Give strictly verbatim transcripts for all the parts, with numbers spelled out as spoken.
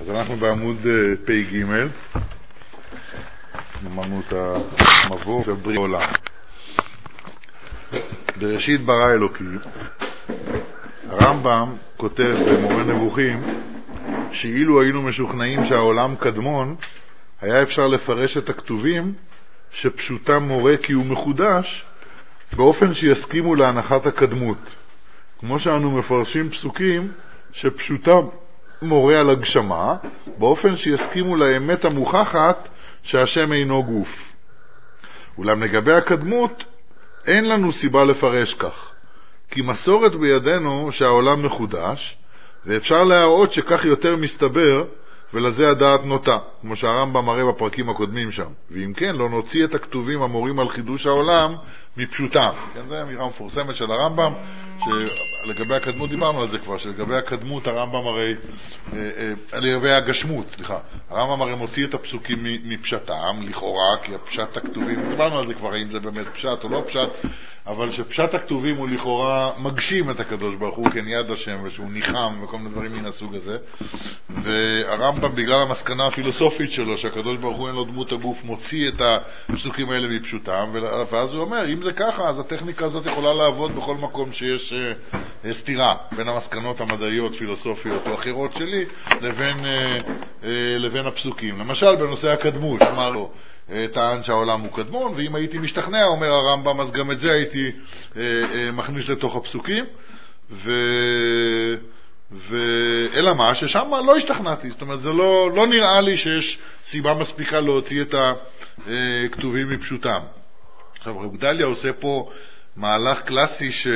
אז אנחנו בעמוד פ"ג, אמרנו את המבוא של בריא העולם. בראשית ברא אלוקים, הרמב"ם כותב במורה נבוכים שאילו היינו משוכנעים שהעולם קדמון, היה אפשר לפרש את הכתובים שפשוטם מורה כי הוא מחודש, באופן שיסכימו להנחת הקדמות, כמו שאנו מפרשים פסוקים שפשוטם מורה על הגשמה, באופן שיסכימו לאמת המוכחת שהשם אינו גוף. אולם לגבי הקדמות אין לנו סיבה לפרש כך, כי מסורת בידינו שהעולם מחודש, ואפשר להראות שכך יותר מסתבר, ולזה הדעת נוטה, כמו שהרמב"ם מראה בפרקים הקודמים שם. ואם כן, לא נוציא את הכתובים המורים על חידוש העולם מפשוטם. כן, זו אמירה מפורסמת של הרמב"ם, שלגבי הקדמות דיברנו על זה כבר, שלגבי הקדמות הרמב"ם הרי, לגבי הגשמות, סליחה, הרמב"ם הרי מוציא את הפסוקים מפשטם, לכאורה, כי הפשט הכתובים, דיברנו על זה כבר, האם זה באמת פשט או לא פשט, אבל שפשט הכתובים הוא לכאורה מגשים את הקדוש ברוך הוא כן יד השם, ושהוא ניחם וכל מיני דברים מן הסוג הזה. והרמב"ם בגלל המסקנה הפילוסופית שלו שהקדוש ברוך הוא אין לו דמות הגוף, מוציא את הפסוקים האלה מפשוטם, ואז הוא אומר אם זה ככה אז הטכניקה הזאת יכולה לעבוד בכל מקום שיש uh, סתירה בין המסקנות המדעיות פילוסופיות או אחרות שלי לבין, uh, uh, לבין הפסוקים. למשל בנושא הקדמות אמר לו טען שהעולם הוא קדמון, ואם הייתי משתכנע, אומר הרמב"ם, אז גם את זה הייתי אה, אה, מכניס לתוך הפסוקים, ו... ו... אלא מה, ששם לא השתכנעתי, זאת אומרת, זה לא, לא נראה לי שיש סיבה מספיקה להוציא את הכתובים מפשוטם. עכשיו, רב גדליה עושה פה מהלך קלאסי ש...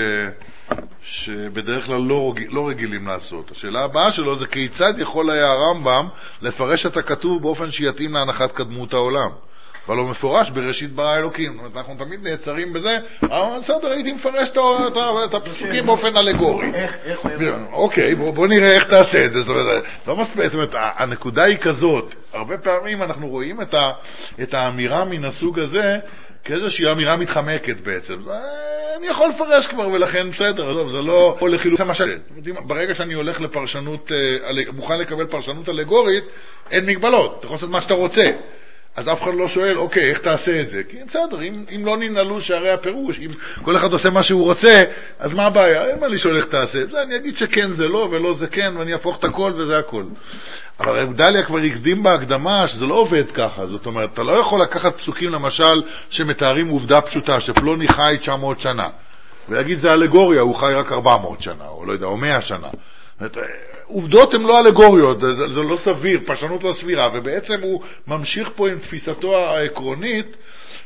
שבדרך כלל לא, רג... לא רגילים לעשות. השאלה הבאה שלו זה כיצד יכול היה הרמב"ם לפרש את הכתוב באופן שיתאים להנחת קדמות העולם. אבל הוא מפורש בראשית ברא אלוקים. אנחנו תמיד נעצרים בזה, אבל בסדר, הייתי מפרש את הפסוקים באופן אלגורי. אוקיי, בוא נראה איך תעשה את זה. זאת אומרת, הנקודה היא כזאת. הרבה פעמים אנחנו רואים את האמירה מן הסוג הזה, כאיזושהי אמירה מתחמקת בעצם. אני יכול לפרש כבר, ולכן בסדר, זה לא לחילוץ המשל. ברגע שאני הולך לפרשנות, מוכן לקבל פרשנות אלגורית, אין מגבלות. אתה יכול לעשות מה שאתה רוצה. אז אף אחד לא שואל, אוקיי, איך תעשה את זה? כי בסדר, אם, אם לא ננעלו שערי הפירוש, אם כל אחד עושה מה שהוא רוצה, אז מה הבעיה? אין מה לשאול איך תעשה. זה, אני אגיד שכן זה לא, ולא זה כן, ואני אהפוך את הכל וזה הכל. אבל רב גדליה כבר הקדים בהקדמה שזה לא עובד ככה. זאת אומרת, אתה לא יכול לקחת פסוקים למשל שמתארים עובדה פשוטה, שפלוני חי תשע מאות שנה, ולהגיד זה אלגוריה, הוא חי רק ארבע מאות שנה, או לא יודע, או מאה שנה. עובדות הן לא אלגוריות, זה, זה לא סביר, פרשנות לא סבירה, ובעצם הוא ממשיך פה עם תפיסתו העקרונית,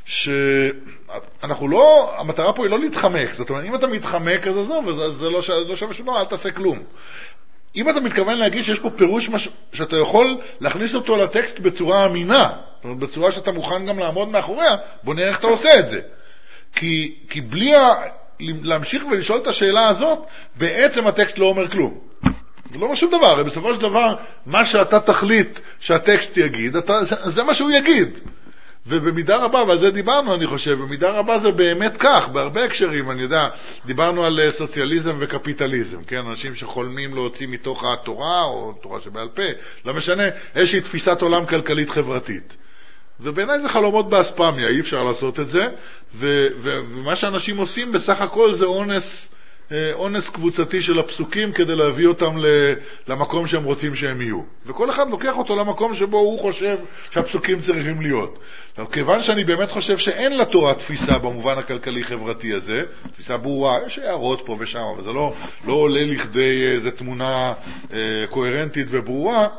שאנחנו לא, המטרה פה היא לא להתחמק, זאת אומרת, אם אתה מתחמק אז עזוב, אז זה לא, לא שווה שום דבר, אל תעשה כלום. אם אתה מתכוון להגיד שיש פה פירוש מש... שאתה יכול להכניס אותו לטקסט בצורה אמינה, זאת אומרת, בצורה שאתה מוכן גם לעמוד מאחוריה, בוא נראה איך אתה עושה את זה. כי, כי בלי ה... להמשיך ולשאול את השאלה הזאת, בעצם הטקסט לא אומר כלום. זה לא אומר שום דבר, בסופו של דבר, מה שאתה תחליט שהטקסט יגיד, אתה, זה מה שהוא יגיד. ובמידה רבה, ועל זה דיברנו אני חושב, במידה רבה זה באמת כך, בהרבה הקשרים, אני יודע, דיברנו על סוציאליזם וקפיטליזם, כן, אנשים שחולמים להוציא מתוך התורה, או תורה שבעל פה, לא משנה, איזושהי תפיסת עולם כלכלית חברתית. ובעיניי זה חלומות באספמיה, אי אפשר לעשות את זה, ו- ו- ומה שאנשים עושים בסך הכל זה אונס, אונס קבוצתי של הפסוקים כדי להביא אותם למקום שהם רוצים שהם יהיו. וכל אחד לוקח אותו למקום שבו הוא חושב שהפסוקים צריכים להיות. כיוון שאני באמת חושב שאין לתורה תפיסה במובן הכלכלי-חברתי הזה, תפיסה ברורה, יש הערות פה ושם, אבל זה לא, לא עולה לכדי איזו תמונה אה, קוהרנטית וברורה,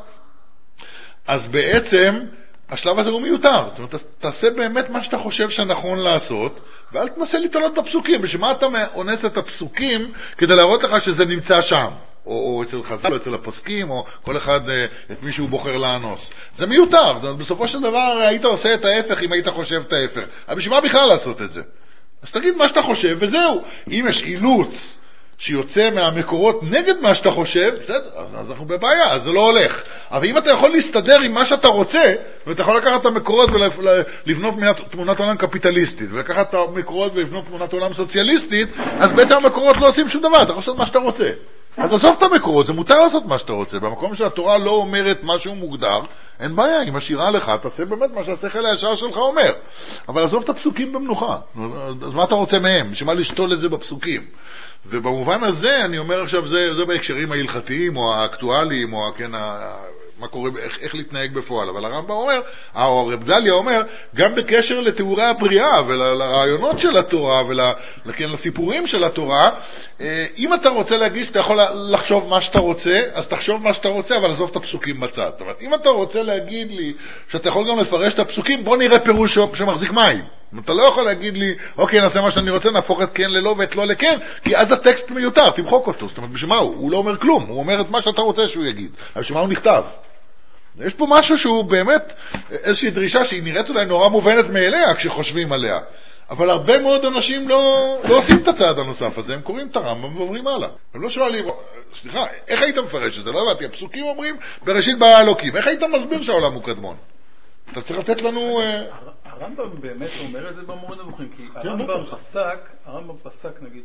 אז בעצם השלב הזה הוא מיותר. זאת אומרת, תעשה באמת מה שאתה חושב שנכון לעשות, ואל תנסה להתעלות בפסוקים. בשביל אתה אונס את הפסוקים כדי להראות לך שזה נמצא שם, או, או אצל חז"ל, או אצל הפוסקים, או כל אחד את מי שהוא בוחר לאנוס. זה מיותר. זאת אומרת, בסופו של דבר היית עושה את ההפך אם היית חושב את ההפך. אבל בשביל מה בכלל לעשות את זה? אז תגיד מה שאתה חושב, וזהו. אם יש אילוץ שיוצא מהמקורות נגד מה שאתה חושב, בסדר, אז אנחנו בבעיה, אז זה לא הולך. אבל אם אתה יכול להסתדר עם מה שאתה רוצה, ואתה יכול לקחת את המקורות ולבנות תמונת עולם קפיטליסטית, ולקחת את המקורות ולבנות תמונת עולם סוציאליסטית, אז בעצם המקורות לא עושים שום דבר, אתה יכול לעשות מה שאתה רוצה. אז עזוב את המקורות, זה מותר לעשות מה שאתה רוצה. במקום שהתורה לא אומרת משהו מוגדר, אין בעיה, היא משאירה לך, תעשה באמת מה שהשכל הישר שלך אומר. אבל עזוב את הפסוקים במנוחה. אז מה אתה רוצה מהם? שמה לשתול את זה בפסוקים? ובמובן הזה, אני אומר עכשיו, זה, זה בהקשרים ההלכתיים, או האקטואליים, או כן, מה קורה, איך, איך להתנהג בפועל. אבל הרמב"ם אומר, או הרב גדליה אומר, גם בקשר לתיאורי הבריאה ולרעיונות של התורה ולסיפורים של התורה, אם אתה רוצה להגיד שאתה יכול לחשוב מה שאתה רוצה, אז תחשוב מה שאתה רוצה, אבל עזוב את הפסוקים בצד. זאת אומרת, אם אתה רוצה להגיד לי שאתה יכול גם לפרש את הפסוקים, בוא נראה פירוש שמחזיק מים. אתה לא יכול להגיד לי, אוקיי, נעשה מה שאני רוצה, נהפוך את כן ללא ואת לא לכן, כי אז הטקסט מיותר, תמחוק אותו. זאת אומרת, בשביל מה הוא? הוא לא אומר כלום, הוא אומר את מה שאתה רוצה שהוא יגיד. אבל בשביל מה הוא נכתב? יש פה משהו שהוא באמת איזושהי דרישה שהיא נראית אולי נורא מובנת מאליה כשחושבים עליה. אבל הרבה מאוד אנשים לא, לא עושים את הצעד הנוסף הזה, הם קוראים את הרמב"ם ועוברים הלאה. הם לא שואלים, סליחה, איך היית מפרש את זה? לא הבנתי, הפסוקים אומרים, בראשית ברא אלוקים. איך היית מסביר שהעולם הוא קדמון? אתה צריך לתת לנו... הרמב"ם באמת אומר את זה במורה נבוכים, כי הרמב"ם פסק, הרמב"ם פסק נגיד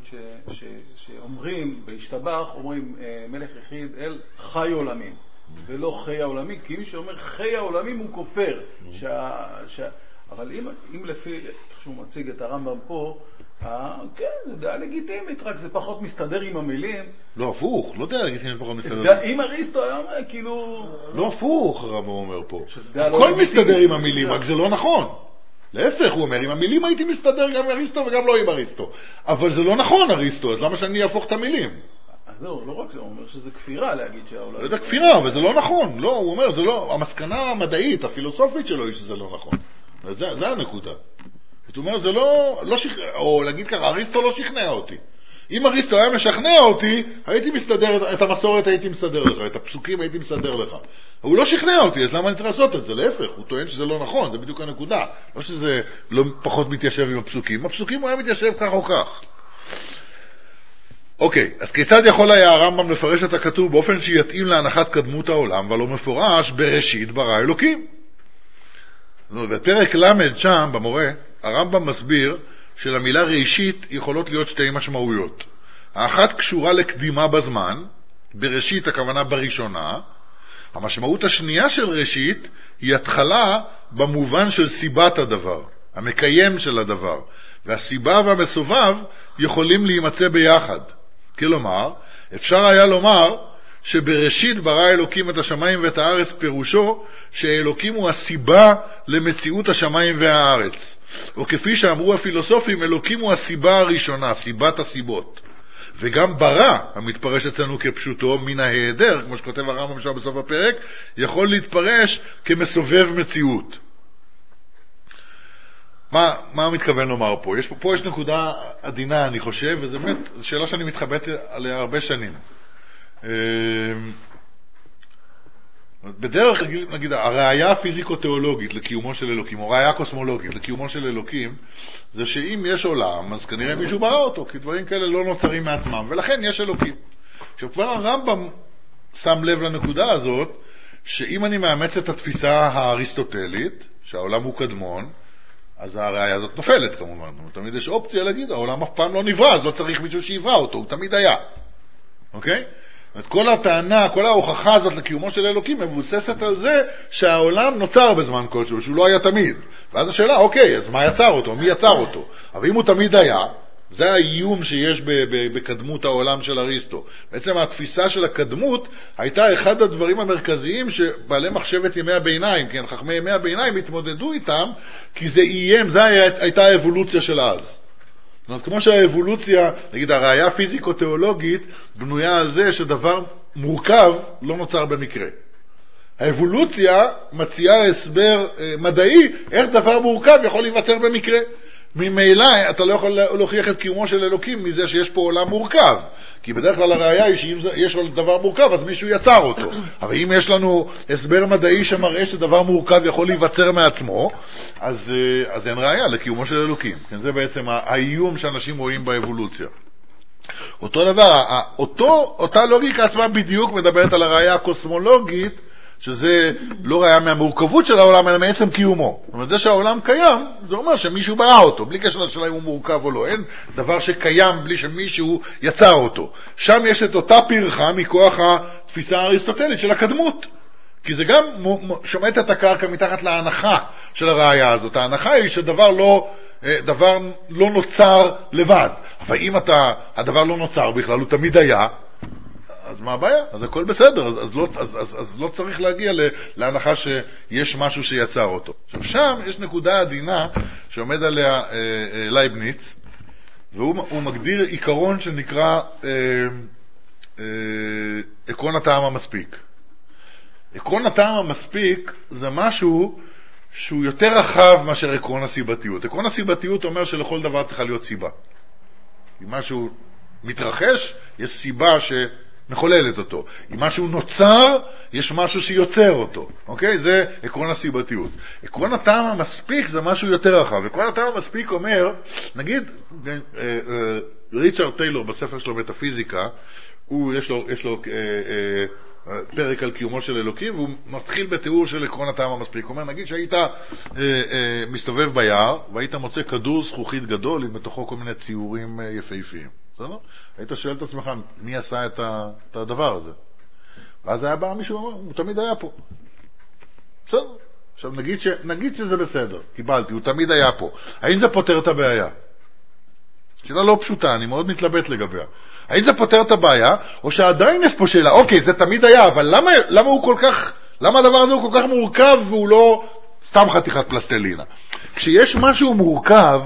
שאומרים, בהשתבח, אומרים מלך יחיד אל חי עולמים. ולא חי העולמי, כי מי שאומר חי העולמים הוא כופר. שה, שה, אבל אם, אם לפי, איך שהוא מציג את הרמב"ם פה, אה, כן, זה דעה לגיטימית, רק זה פחות מסתדר עם המילים. לא, הפוך, לא דעה לגיטימית פחות מסתדר. אם אריסטו היה אומר, כאילו... לא, הפוך, הרמב"ם אומר פה. הכל לא מסתדר עם המילים, רק זה לא נכון. להפך, הוא אומר, עם המילים הייתי מסתדר גם עם אריסטו וגם לא עם אריסטו. אבל זה לא נכון, אריסטו, אז למה שאני אהפוך את המילים? אז זהו, לא רק זה, הוא אומר שזה כפירה להגיד שהעולם... לא יודע כפירה, אבל זה לא נכון. לא, הוא אומר, זה לא, המסקנה המדעית, הפילוסופית שלו היא שזה לא נכון. זה, זה הנקודה. זאת אומרת, זה לא, לא שכנע, או להגיד ככה, אריסטו לא שכנע אותי. אם אריסטו היה משכנע אותי, הייתי מסתדר, את המסורת הייתי מסתדר לך, את הפסוקים הייתי מסתדר לך. הוא לא שכנע אותי, אז למה אני צריך לעשות את זה? להפך, הוא טוען שזה לא נכון, זה בדיוק הנקודה. לא שזה לא פחות מתיישב עם הפסוקים. הפסוקים הוא היה מתיישב כך או כך. אוקיי, אז כיצד יכול היה הרמב"ם לפרש את הכתוב באופן שיתאים להנחת קדמות העולם, ולא מפורש בראשית ברא אלוקים? בפרק למד שם, במורה, הרמב"ם מסביר שלמילה ראשית יכולות להיות שתי משמעויות. האחת קשורה לקדימה בזמן, בראשית הכוונה בראשונה. המשמעות השנייה של ראשית היא התחלה במובן של סיבת הדבר, המקיים של הדבר, והסיבה והמסובב יכולים להימצא ביחד. כלומר, אפשר היה לומר שבראשית ברא אלוקים את השמיים ואת הארץ, פירושו שאלוקים הוא הסיבה למציאות השמיים והארץ. או כפי שאמרו הפילוסופים, אלוקים הוא הסיבה הראשונה, סיבת הסיבות. וגם ברא, המתפרש אצלנו כפשוטו, מן ההיעדר, כמו שכותב הרמב"ם שם בסוף הפרק, יכול להתפרש כמסובב מציאות. מה, מה הוא מתכוון לומר פה? יש, פה יש נקודה עדינה, אני חושב, וזו באמת שאלה שאני מתחבט עליה הרבה שנים. בדרך, נגיד, הראייה הפיזיקו-תיאולוגית לקיומו של אלוקים, או ראייה קוסמולוגית לקיומו של אלוקים, זה שאם יש עולם, אז כנראה מישהו ברא אותו, כי דברים כאלה לא נוצרים מעצמם, ולכן יש אלוקים. עכשיו, כבר הרמב"ם שם לב לנקודה הזאת, שאם אני מאמץ את התפיסה האריסטוטלית, שהעולם הוא קדמון, אז הראייה הזאת נופלת כמובן. תמיד יש אופציה להגיד, העולם אף פעם לא נברא, אז לא צריך מישהו שיברא אותו, הוא תמיד היה. אוקיי? את כל הטענה, כל ההוכחה הזאת לקיומו של אלוקים מבוססת על זה שהעולם נוצר בזמן כלשהו, שהוא לא היה תמיד. ואז השאלה, אוקיי, אז מה יצר אותו? מי יצר אותו? אבל אם הוא תמיד היה, זה האיום שיש בקדמות העולם של אריסטו. בעצם התפיסה של הקדמות הייתה אחד הדברים המרכזיים שבעלי מחשבת ימי הביניים, כן, חכמי ימי הביניים התמודדו איתם, כי זה איים, זה הייתה האבולוציה של אז. זאת אומרת, כמו שהאבולוציה, נגיד הראייה הפיזיקו-תיאולוגית, בנויה על זה שדבר מורכב לא נוצר במקרה. האבולוציה מציעה הסבר מדעי, איך דבר מורכב יכול להיווצר במקרה. ממילא אתה לא יכול להוכיח את קיומו של אלוקים מזה שיש פה עולם מורכב. כי בדרך כלל הראייה היא שאם יש דבר מורכב אז מישהו יצר אותו. אבל אם יש לנו הסבר מדעי שמראה שדבר מורכב יכול להיווצר מעצמו, אז, אז אין ראייה לקיומו של אלוקים. כן, זה בעצם האיום שאנשים רואים באבולוציה. אותו דבר, אותו, אותה לוגיקה עצמה בדיוק מדברת על הראייה הקוסמולוגית שזה לא ראיה מהמורכבות של העולם, אלא מעצם קיומו. זאת אומרת, זה שהעולם קיים, זה אומר שמישהו ברא אותו, בלי קשר לשאלה אם הוא מורכב או לא. אין דבר שקיים בלי שמישהו יצר אותו. שם יש את אותה פרחה מכוח התפיסה האריסטוטלית של הקדמות. כי זה גם שומט את הקרקע מתחת להנחה של הראיה הזאת. ההנחה היא שדבר לא, דבר לא נוצר לבד. אבל אם אתה, הדבר לא נוצר בכלל, הוא תמיד היה, אז מה הבעיה? אז הכל בסדר, אז, אז, לא, אז, אז, אז לא צריך להגיע להנחה שיש משהו שיצר אותו. עכשיו שם יש נקודה עדינה שעומד עליה אה, אה, לייבניץ, והוא מגדיר עיקרון שנקרא אה, אה, עקרון הטעם המספיק. עקרון הטעם המספיק זה משהו שהוא יותר רחב מאשר עקרון הסיבתיות. עקרון הסיבתיות אומר שלכל דבר צריכה להיות סיבה. אם משהו מתרחש, יש סיבה שמחוללת אותו. אם משהו נוצר, יש משהו שיוצר אותו. אוקיי? זה עקרון הסיבתיות. עקרון הטעם המספיק זה משהו יותר רחב. עקרון הטעם המספיק אומר, נגיד, ריצ'רד טיילור בספר שלו מטאפיזיקה, הוא, יש לו, יש לו, אה, אה, פרק על קיומו של אלוקים, והוא מתחיל בתיאור של עקרון הטעם המספיק. הוא אומר, נגיד שהיית אה, אה, מסתובב ביער, והיית מוצא כדור זכוכית גדול, עם בתוכו כל מיני ציורים אה, יפהפיים. בסדר? היית שואל את עצמך, מי עשה את, ה, את הדבר הזה? ואז היה בא מישהו ואומר, הוא תמיד היה פה. בסדר? עכשיו נגיד, ש, נגיד שזה בסדר, קיבלתי, הוא תמיד היה פה. האם זה פותר את הבעיה? שאלה לא פשוטה, אני מאוד מתלבט לגביה. האם זה פותר את הבעיה, או שעדיין יש פה שאלה, אוקיי, זה תמיד היה, אבל למה, למה הוא כל כך, למה הדבר הזה הוא כל כך מורכב, והוא לא סתם חתיכת פלסטלינה? כשיש משהו מורכב,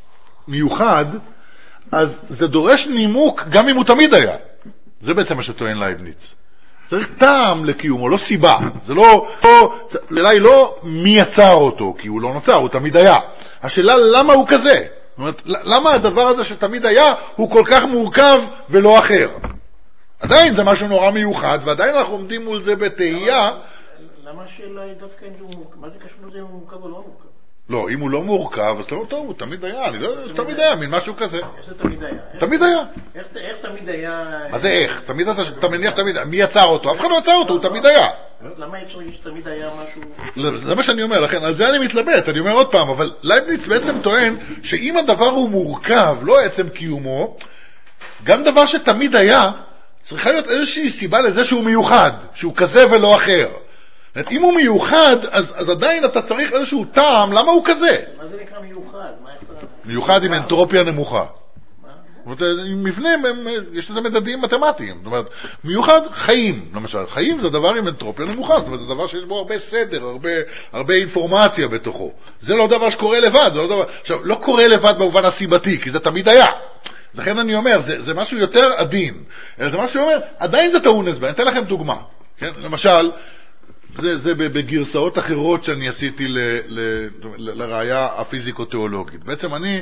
מיוחד, אז זה דורש נימוק, גם אם הוא תמיד היה. זה בעצם מה שטוען לייבניץ. צריך טעם לקיומו, לא סיבה. זה לא, לא, השאלה היא לא מי יצר אותו, כי הוא לא נוצר, הוא תמיד היה. השאלה למה הוא כזה? זאת אומרת, למה הדבר הזה שתמיד היה הוא כל כך מורכב ולא אחר? עדיין זה משהו נורא מיוחד, ועדיין אנחנו עומדים מול זה בתהייה. למה השאלה היא דווקא אם הוא מורכב? מה זה קשור לזה אם הוא מורכב או לא מורכב? לא, אם הוא לא מורכב, אז לא טוב, הוא תמיד היה, אני לא יודע, תמיד היה, מין משהו כזה. איך זה תמיד היה? תמיד היה. איך תמיד היה? מה זה איך? תמיד אתה מניח תמיד, מי יצר אותו? אף אחד לא יצר אותו, הוא תמיד היה. למה אפשר להגיד שתמיד היה משהו? זה מה שאני אומר, לכן, על זה אני מתלבט, אני אומר עוד פעם, אבל לייבניץ בעצם טוען שאם הדבר הוא מורכב, לא עצם קיומו, גם דבר שתמיד היה, צריכה להיות איזושהי סיבה לזה שהוא מיוחד, שהוא כזה ולא אחר. אם הוא מיוחד, אז, אז עדיין אתה צריך איזשהו טעם, למה הוא כזה? מה זה נקרא מיוחד? מיוחד עם אנטרופיה נמוכה. זאת אומרת, עם מבנה, יש לזה מדדים מתמטיים. זאת אומרת, מיוחד חיים, למשל. חיים זה דבר עם אנטרופיה נמוכה, זאת אומרת, זה דבר שיש בו הרבה סדר, הרבה, הרבה אינפורמציה בתוכו. זה לא דבר שקורה לבד, זה לא דבר, עכשיו, לא קורה לבד במובן הסיבתי, כי זה תמיד היה. לכן אני אומר, זה, זה משהו יותר עדין. זה משהו שאומר, עדיין זה טעון הסבר. אני אתן לכם דוגמה. כן? למשל, זה, זה בגרסאות אחרות שאני עשיתי ל, ל, ל, לראיה הפיזיקו-תיאולוגית. בעצם אני,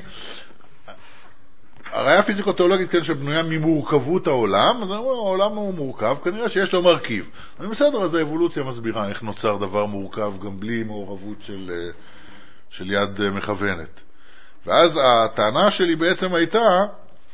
הראיה הפיזיקו-תיאולוגית כן שבנויה ממורכבות העולם, אז אני אומר, העולם הוא מורכב, כנראה שיש לו מרכיב. אני בסדר, אז האבולוציה מסבירה איך נוצר דבר מורכב גם בלי מעורבות של, של יד מכוונת. ואז הטענה שלי בעצם הייתה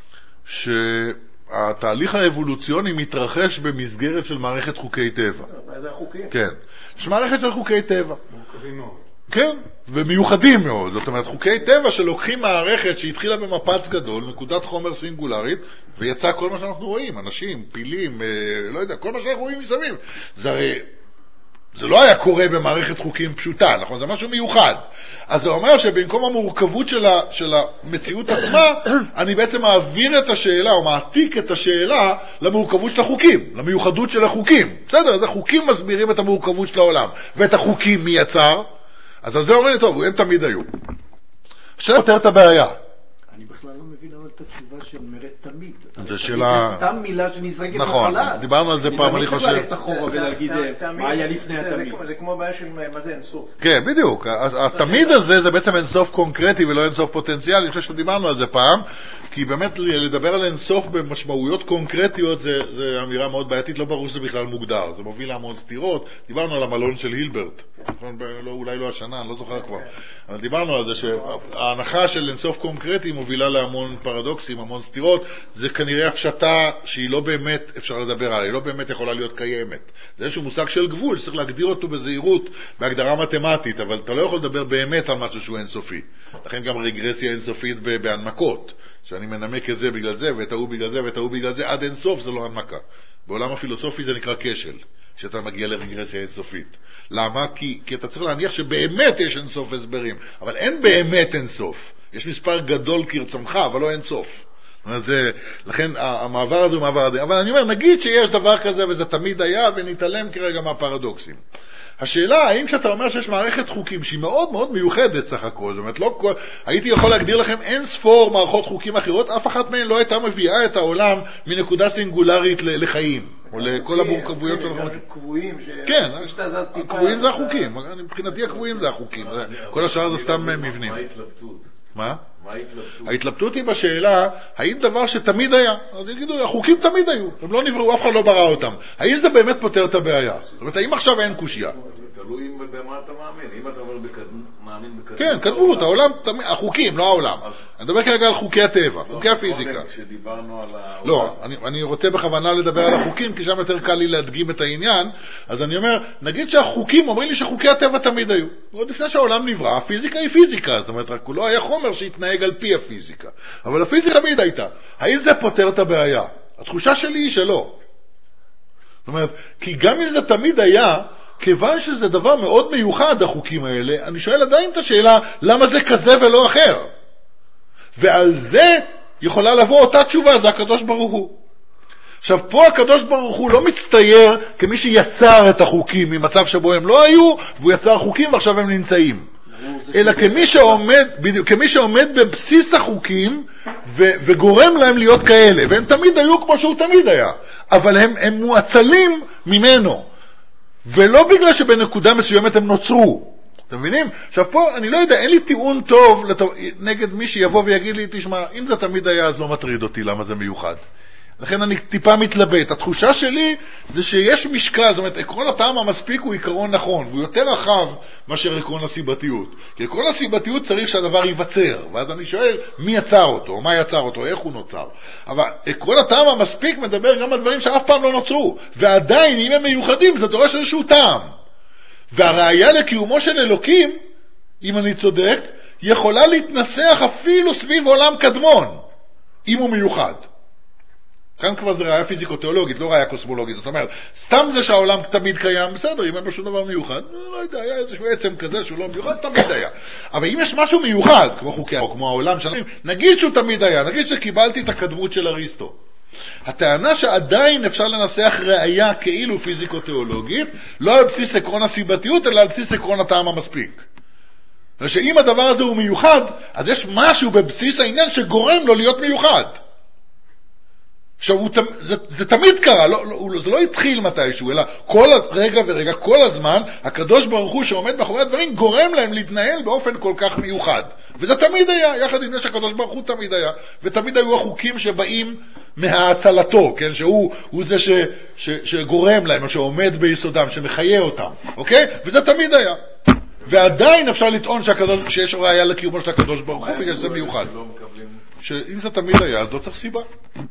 שהתהליך האבולוציוני מתרחש במסגרת של מערכת חוקי טבע. זה החוקים? כן. יש מערכת של חוקי טבע. מורכבים מאוד. כן, ומיוחדים מאוד. זאת אומרת, חוקי טבע שלוקחים מערכת שהתחילה במפץ גדול, נקודת חומר סינגולרית, ויצא כל מה שאנחנו רואים, אנשים, פילים, אה, לא יודע, כל מה שאנחנו רואים מסביב. זה הרי, זה לא היה קורה במערכת חוקים פשוטה, נכון? זה משהו מיוחד. אז זה אומר שבמקום המורכבות של, ה, של המציאות עצמה, אני בעצם מעביר את השאלה, או מעתיק את השאלה למורכבות של החוקים, למיוחדות של החוקים. בסדר, אז החוקים מסבירים את המורכבות של העולם. ואת החוקים מי יצר? אז על זה אומרים לי, טוב, הם תמיד היו. עכשיו יותר את הבעיה. אני בכלל לא מבין אבל את התשובה שאומרת תמיד. זה שאלה... זה סתם מילה שנזרקת נכון, בחלל. דיברנו על זה פעם, אני חושב. אני צריך ללכת אחורה ולהגיד מה היה לפני התמיד. זה כמו בעיה של מה זה אינסוף. כן, בדיוק. התמיד הזה זה בעצם אינסוף קונקרטי ולא אינסוף פוטנציאל. אני חושב שדיברנו על זה פעם, כי באמת לדבר על אינסוף במשמעויות קונקרטיות זה, זה אמירה מאוד בעייתית, לא ברור שזה בכלל מוגדר. זה מוביל להמון סתירות. דיברנו על המלון של הילברט. אולי לא השנה, אני לא זוכר כבר. אבל דיברנו על זה שההנחה של אינסוף קונקרטי מובילה להמון פרדוקסים. פרדוקסים, המון סתירות, זה כנראה הפשטה שהיא לא באמת אפשר לדבר עליה, היא לא באמת יכולה להיות קיימת. זה איזשהו מושג של גבול, שצריך להגדיר אותו בזהירות, בהגדרה מתמטית, אבל אתה לא יכול לדבר באמת על משהו שהוא אינסופי. לכן גם רגרסיה אינסופית בהנמקות, שאני מנמק את זה בגלל זה, ואת ההוא בגלל זה, ואת ההוא בגלל זה, עד אינסוף זה לא הנמקה. בעולם הפילוסופי זה נקרא כשל, שאתה מגיע לרגרסיה אינסופית. למה? כי, כי אתה צריך להניח שבאמת יש אינסוף הסברים, אבל אין באמת אינסוף. יש מספר גדול כרצונך, אבל לא אינסוף. זאת אומרת, זה, לכן המעבר הזה הוא מעבר הזה. אבל אני אומר, נגיד שיש דבר כזה וזה תמיד היה, ונתעלם כרגע מהפרדוקסים. השאלה, האם כשאתה אומר שיש מערכת חוקים שהיא מאוד מאוד מיוחדת סך הכל, זאת אומרת, לא כל, הייתי יכול להגדיר לכם אין ספור מערכות חוקים אחרות, אף אחת מהן לא הייתה מביאה את העולם מנקודה סינגולרית לחיים, או לכל המורכבויות שלנו. קבועים, כן, הקבועים זה החוקים, מבחינתי הקבועים זה החוקים, כל השאר זה סתם מבנים. מה ההתלבטות? מה? מה ההתלבטות? ההתלבטות היא בשאלה, האם דבר שתמיד היה, אז יגידו, החוקים תמיד היו, הם לא נבראו, אף אחד לא ברא אותם. האם זה באמת פותר את הבעיה? זאת אומרת, האם עכשיו אין קושיה? תלוי במה אתה מאמין. אם אתה אומר מאמין בקדמות... כן, קדמות, העולם, החוקים, לא העולם. אני מדבר כרגע על חוקי הטבע, חוקי הפיזיקה. כשדיברנו על העולם... לא, אני רוצה בכוונה לדבר על החוקים, כי שם יותר קל לי להדגים את העניין. אז אני אומר, נגיד שהחוקים אומרים לי שחוקי הטבע תמיד היו. עוד לפני שהעולם נברא, הפיזיקה היא פיזיקה. זאת אומרת, רק הוא לא היה חומר שהתנהג על פי הפיזיקה. אבל הפיזיקה תמיד הייתה. האם זה פותר את הבעיה? התחושה שלי היא שלא. זאת אומרת, כי גם אם זה תמיד היה, כיוון שזה דבר מאוד מיוחד, החוקים האלה, אני שואל עדיין את השאלה, למה זה כזה ולא אחר? ועל זה יכולה לבוא אותה תשובה, זה הקדוש ברוך הוא. עכשיו, פה הקדוש ברוך הוא לא מצטייר כמי שיצר את החוקים ממצב שבו הם לא היו, והוא יצר חוקים ועכשיו הם נמצאים. אלא כמי שעומד, בדיוק, כמי שעומד בבסיס החוקים ו, וגורם להם להיות כאלה. והם תמיד היו כמו שהוא תמיד היה. אבל הם, הם מואצלים ממנו. ולא בגלל שבנקודה מסוימת הם נוצרו. אתם מבינים? עכשיו פה, אני לא יודע, אין לי טיעון טוב לטוב, נגד מי שיבוא ויגיד לי, תשמע, אם זה תמיד היה, אז לא מטריד אותי למה זה מיוחד. לכן אני טיפה מתלבט. התחושה שלי זה שיש משקל, זאת אומרת, עקרון הטעם המספיק הוא עיקרון נכון, והוא יותר רחב מאשר עקרון הסיבתיות. כי עקרון הסיבתיות צריך שהדבר ייווצר, ואז אני שואל מי יצר אותו, מה יצר אותו, איך הוא נוצר. אבל עקרון הטעם המספיק מדבר גם על דברים שאף פעם לא נוצרו, ועדיין אם הם מיוחדים זה דורש איזשהו טעם. והראיה לקיומו של אלוקים, אם אני צודק, יכולה להתנסח אפילו סביב עולם קדמון, אם הוא מיוחד. כאן כבר זה ראיה פיזיקו-תיאולוגית, לא ראיה קוסמולוגית. זאת אומרת, סתם זה שהעולם תמיד קיים, בסדר, אם אין בשום דבר מיוחד, לא יודע, היה איזשהו עצם כזה שהוא לא מיוחד, תמיד היה. אבל אם יש משהו מיוחד, כמו חוקי, או כמו העולם שלנו, נגיד שהוא תמיד היה, נגיד שקיבלתי את הקדמות של אריסטו. הטענה שעדיין אפשר לנסח ראיה כאילו פיזיקו-תיאולוגית, לא על בסיס עקרון הסיבתיות, אלא על בסיס עקרון הטעם המספיק. ושאם הדבר הזה הוא מיוחד, אז יש משהו בבסיס העניין שגורם לו להיות מיוחד. עכשיו, זה, זה תמיד קרה, לא, לא, זה לא התחיל מתישהו, אלא כל רגע ורגע, כל הזמן, הקדוש ברוך הוא שעומד מאחורי הדברים, גורם להם להתנהל באופן כל כך מיוחד. וזה תמיד היה, יחד עם זה שהקדוש ברוך הוא תמיד היה, ותמיד היו החוקים שבאים מההצלתו, כן, שהוא הוא זה ש, ש, שגורם להם, או שעומד ביסודם, שמחיה אותם, אוקיי? וזה תמיד היה. ועדיין אפשר לטעון שהקדוש, שיש ראיה לקיומו של הקדוש ברוך הוא, בגלל שזה מיוחד. שאם זה תמיד היה, אז לא צריך סיבה.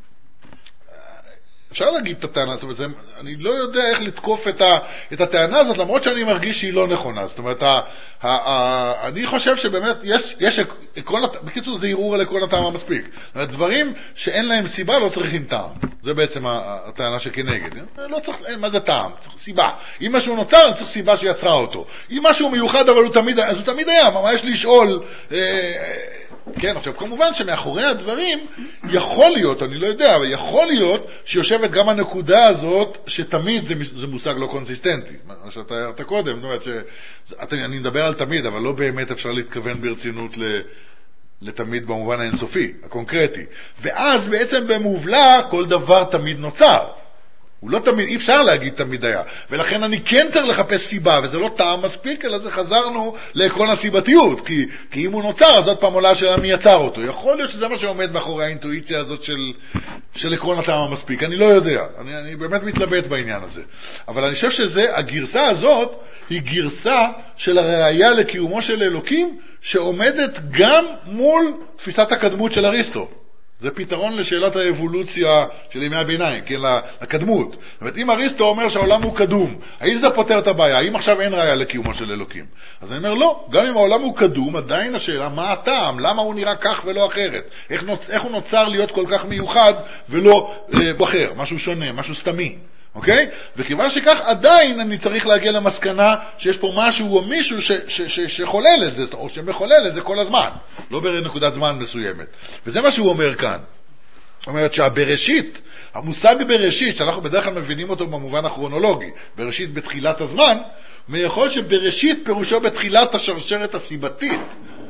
אפשר להגיד את הטענה, זאת אומרת, אני לא יודע איך לתקוף את, ה, את הטענה הזאת, למרות שאני מרגיש שהיא לא נכונה. זאת אומרת, ה, ה, ה, אני חושב שבאמת יש, יש עקרון, בקיצור זה ערעור על עקרון הטעם המספיק. זאת אומרת, דברים שאין להם סיבה לא צריכים טעם. זה בעצם הטענה שכנגד. לא צריך, אין, מה זה טעם? צריך סיבה. אם משהו נוצר, אני צריך סיבה שיצרה אותו. אם משהו מיוחד, אבל הוא תמיד, אז הוא תמיד היה. מה יש לשאול? אה, כן, עכשיו, כמובן שמאחורי הדברים יכול להיות, אני לא יודע, אבל יכול להיות שיושבת גם הנקודה הזאת שתמיד זה, זה מושג לא קונסיסטנטי. מה שאתה הערת קודם, זאת אומרת ש... אני מדבר על תמיד, אבל לא באמת אפשר להתכוון ברצינות ל... לתמיד במובן האינסופי, הקונקרטי. ואז בעצם במובלע כל דבר תמיד נוצר. הוא לא תמיד, אי אפשר להגיד תמיד היה. ולכן אני כן צריך לחפש סיבה, וזה לא טעם מספיק, אלא זה חזרנו לעקרון הסיבתיות. כי, כי אם הוא נוצר, אז עוד פעם עולה השאלה מי יצר אותו. יכול להיות שזה מה שעומד מאחורי האינטואיציה הזאת של, של עקרון הטעם המספיק. אני לא יודע. אני, אני באמת מתלבט בעניין הזה. אבל אני חושב שזה, הגרסה הזאת, היא גרסה של הראיה לקיומו של אלוקים, שעומדת גם מול תפיסת הקדמות של אריסטו. זה פתרון לשאלת האבולוציה של ימי הביניים, כן, לקדמות. זאת אומרת, אם אריסטו אומר שהעולם הוא קדום, האם זה פותר את הבעיה? האם עכשיו אין ראיה לקיומו של אלוקים? אז אני אומר, לא, גם אם העולם הוא קדום, עדיין השאלה, מה הטעם? למה הוא נראה כך ולא אחרת? איך, נוצ... איך הוא נוצר להיות כל כך מיוחד ולא אה, אחר, משהו שונה, משהו סתמי? אוקיי? וכיוון שכך עדיין אני צריך להגיע למסקנה שיש פה משהו או מישהו ש, ש, ש, שחולל את זה, או שמחולל את זה כל הזמן, לא בנקודת זמן מסוימת. וזה מה שהוא אומר כאן. זאת אומרת שהבראשית, המושג בראשית, שאנחנו בדרך כלל מבינים אותו במובן הכרונולוגי, בראשית בתחילת הזמן, מיכול שבראשית פירושו בתחילת השרשרת הסיבתית,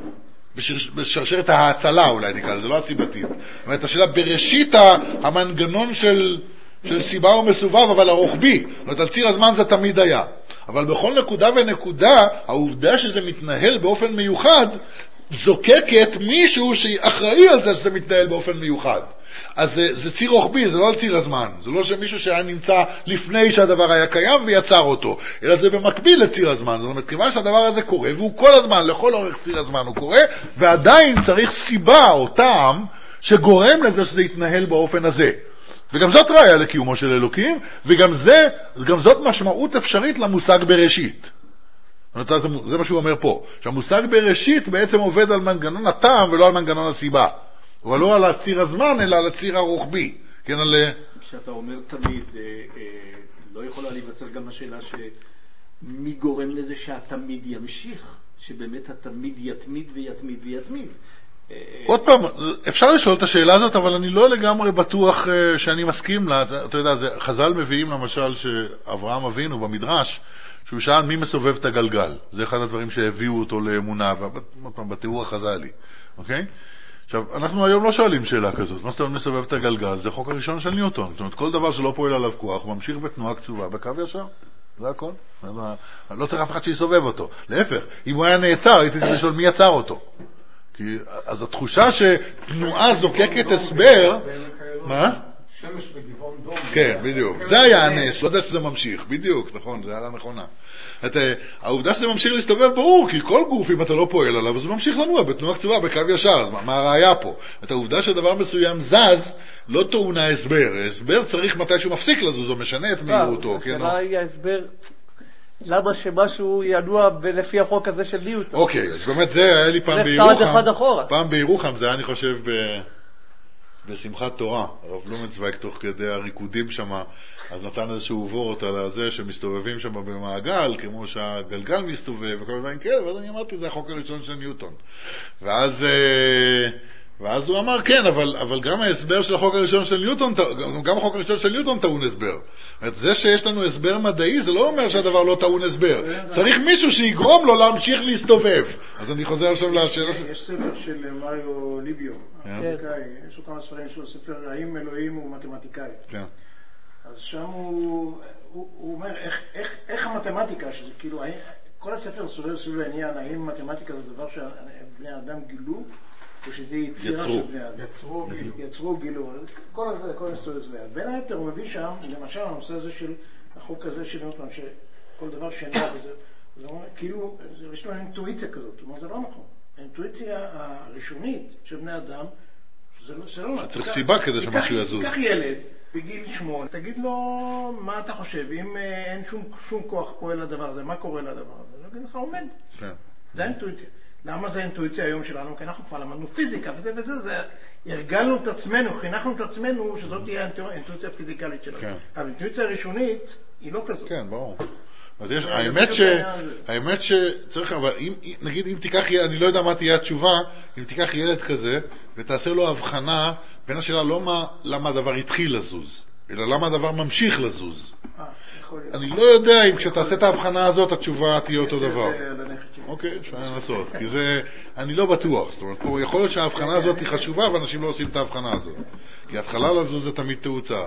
בשרש, בשרשרת ההצלה אולי נקרא, זה לא הסיבתית. זאת אומרת, השאלה בראשית המנגנון של... של סיבה ומסובב, אבל הרוחבי. זאת אומרת, על ציר הזמן זה תמיד היה. אבל בכל נקודה ונקודה, העובדה שזה מתנהל באופן מיוחד, זוקקת מישהו שאחראי על זה שזה מתנהל באופן מיוחד. אז זה, זה ציר רוחבי, זה לא על ציר הזמן. זה לא שמישהו שהיה נמצא לפני שהדבר היה קיים ויצר אותו, אלא זה במקביל לציר הזמן. זאת אומרת, כיוון שהדבר הזה קורה, והוא כל הזמן, לכל אורך ציר הזמן הוא קורה, ועדיין צריך סיבה או טעם שגורם לזה שזה יתנהל באופן הזה. וגם זאת ראיה לקיומו של אלוקים, וגם זה, גם זאת משמעות אפשרית למושג בראשית. זה, זה מה שהוא אומר פה, שהמושג בראשית בעצם עובד על מנגנון הטעם ולא על מנגנון הסיבה. אבל לא על הציר הזמן, אלא על הציר הרוחבי. כן, על... כשאתה אומר תמיד, אה, אה, לא יכולה להיווצר גם השאלה שמי גורם לזה שהתמיד ימשיך, שבאמת התמיד יתמיד ויתמיד ויתמיד. עוד פעם, אפשר לשאול את השאלה הזאת, אבל אני לא לגמרי בטוח שאני מסכים לה. אתה יודע, זה, חז"ל מביאים למשל שאברהם אבינו במדרש, שהוא שאל מי מסובב את הגלגל. זה אחד הדברים שהביאו אותו לאמונה, בתיאור החז"לי. אוקיי? עכשיו, אנחנו היום לא שואלים שאלה כזאת. מה זאת אומרת מסובב את הגלגל? זה חוק הראשון של ניוטון. זאת אומרת, כל דבר שלא פועל עליו כוח, הוא ממשיך בתנועה קצובה בקו ישר. זה הכל. לא צריך אף אחד שיסובב אותו. להפך, אם הוא היה נעצר, הייתי צריך לשאול מי יצר אותו. כי, אז התחושה שתנועה זוקקת הסבר, מה? שמש בגבעון דום. כן, בדיוק. זה היה הנס, לא זה שזה ממשיך. בדיוק, נכון, זה היה נכונה. העובדה שזה ממשיך להסתובב ברור, כי כל גוף, אם אתה לא פועל עליו, אז הוא ממשיך לנוע בתנועה קצובה, בקו ישר. מה הראיה פה? את העובדה שדבר מסוים זז, לא טעונה הסבר. הסבר צריך מתי שהוא מפסיק לזוז, או משנה את מהירותו. השאלה היא ההסבר... למה שמשהו ינוע לפי החוק הזה של ניוטון? אוקיי, אז באמת זה היה לי פעם בירוחם. פעם בירוחם, זה היה אני חושב בשמחת תורה. הרב בלומנצוויג תוך כדי הריקודים שם, אז נתן איזשהו וורט על זה שמסתובבים שם במעגל, כמו שהגלגל מסתובב וכל מיני כאלה, ואז אני אמרתי, זה החוק הראשון של ניוטון. ואז... ואז הוא אמר, כן, אבל, אבל גם ההסבר של החוק הראשון של ניוטון, גם החוק הראשון של ניוטון טעון הסבר. זה שיש לנו הסבר מדעי, זה לא אומר שהדבר לא טעון הסבר. צריך מישהו שיגרום לו להמשיך להסתובב. אז אני חוזר עכשיו לשאלה... יש ספר של מריו ליביו, מתמטיקאי, יש לו כמה ספרים שלו, ספר האם אלוהים הוא מתמטיקאי. כן. אז שם הוא, הוא אומר, איך, איך, איך המתמטיקה, שזה כאילו, כל הספר סובב סביב העניין, האם מתמטיקה זה דבר שבני האדם גילו, או שזה יצירה של בני אדם. יצרו, גילו. יצרו, גילו. כל הזה, כל הסתובב סביב. בין היתר הוא מביא שם, למשל, הנושא הזה של החוק הזה של ניוטון, שכל דבר שנע וזה, זה אומר, כאילו, יש לו אינטואיציה כזאת. זאת אומרת, זה לא נכון. האינטואיציה הראשונית של בני אדם, זה לא, זה לא נכון. צריך סיבה כדי שמשהו יזוז. תיקח ילד, בגיל שמונה, תגיד לו, מה אתה חושב? אם אין שום, שום כוח פועל לדבר הזה, מה קורה לדבר הזה? אני אגיד לך, עומד. כן. זה האינטואיציה. למה זה האינטואיציה היום שלנו? כי אנחנו כבר למדנו פיזיקה וזה וזה, זה, הרגלנו את עצמנו, חינכנו את עצמנו שזאת תהיה האינטואיציה הפיזיקלית שלנו. כן. אבל האינטואיציה הראשונית היא לא כזאת. כן, ברור. אז יש, האמת ש... האמת שצריך, אבל אם, נגיד אם תיקח ילד, אני לא יודע מה תהיה התשובה, אם תיקח ילד כזה ותעשה לו הבחנה בין השאלה לא מה, למה הדבר התחיל לזוז, אלא למה הדבר ממשיך לזוז. אני לא יודע אם כשתעשה את ההבחנה הזאת התשובה תהיה אותו דבר. אוקיי, אפשר לנסות, כי זה, אני לא בטוח. זאת אומרת, פה יכול להיות שההבחנה הזאת היא חשובה, ואנשים לא עושים את ההבחנה הזאת. כי התחלה לזו זה תמיד תאוצה.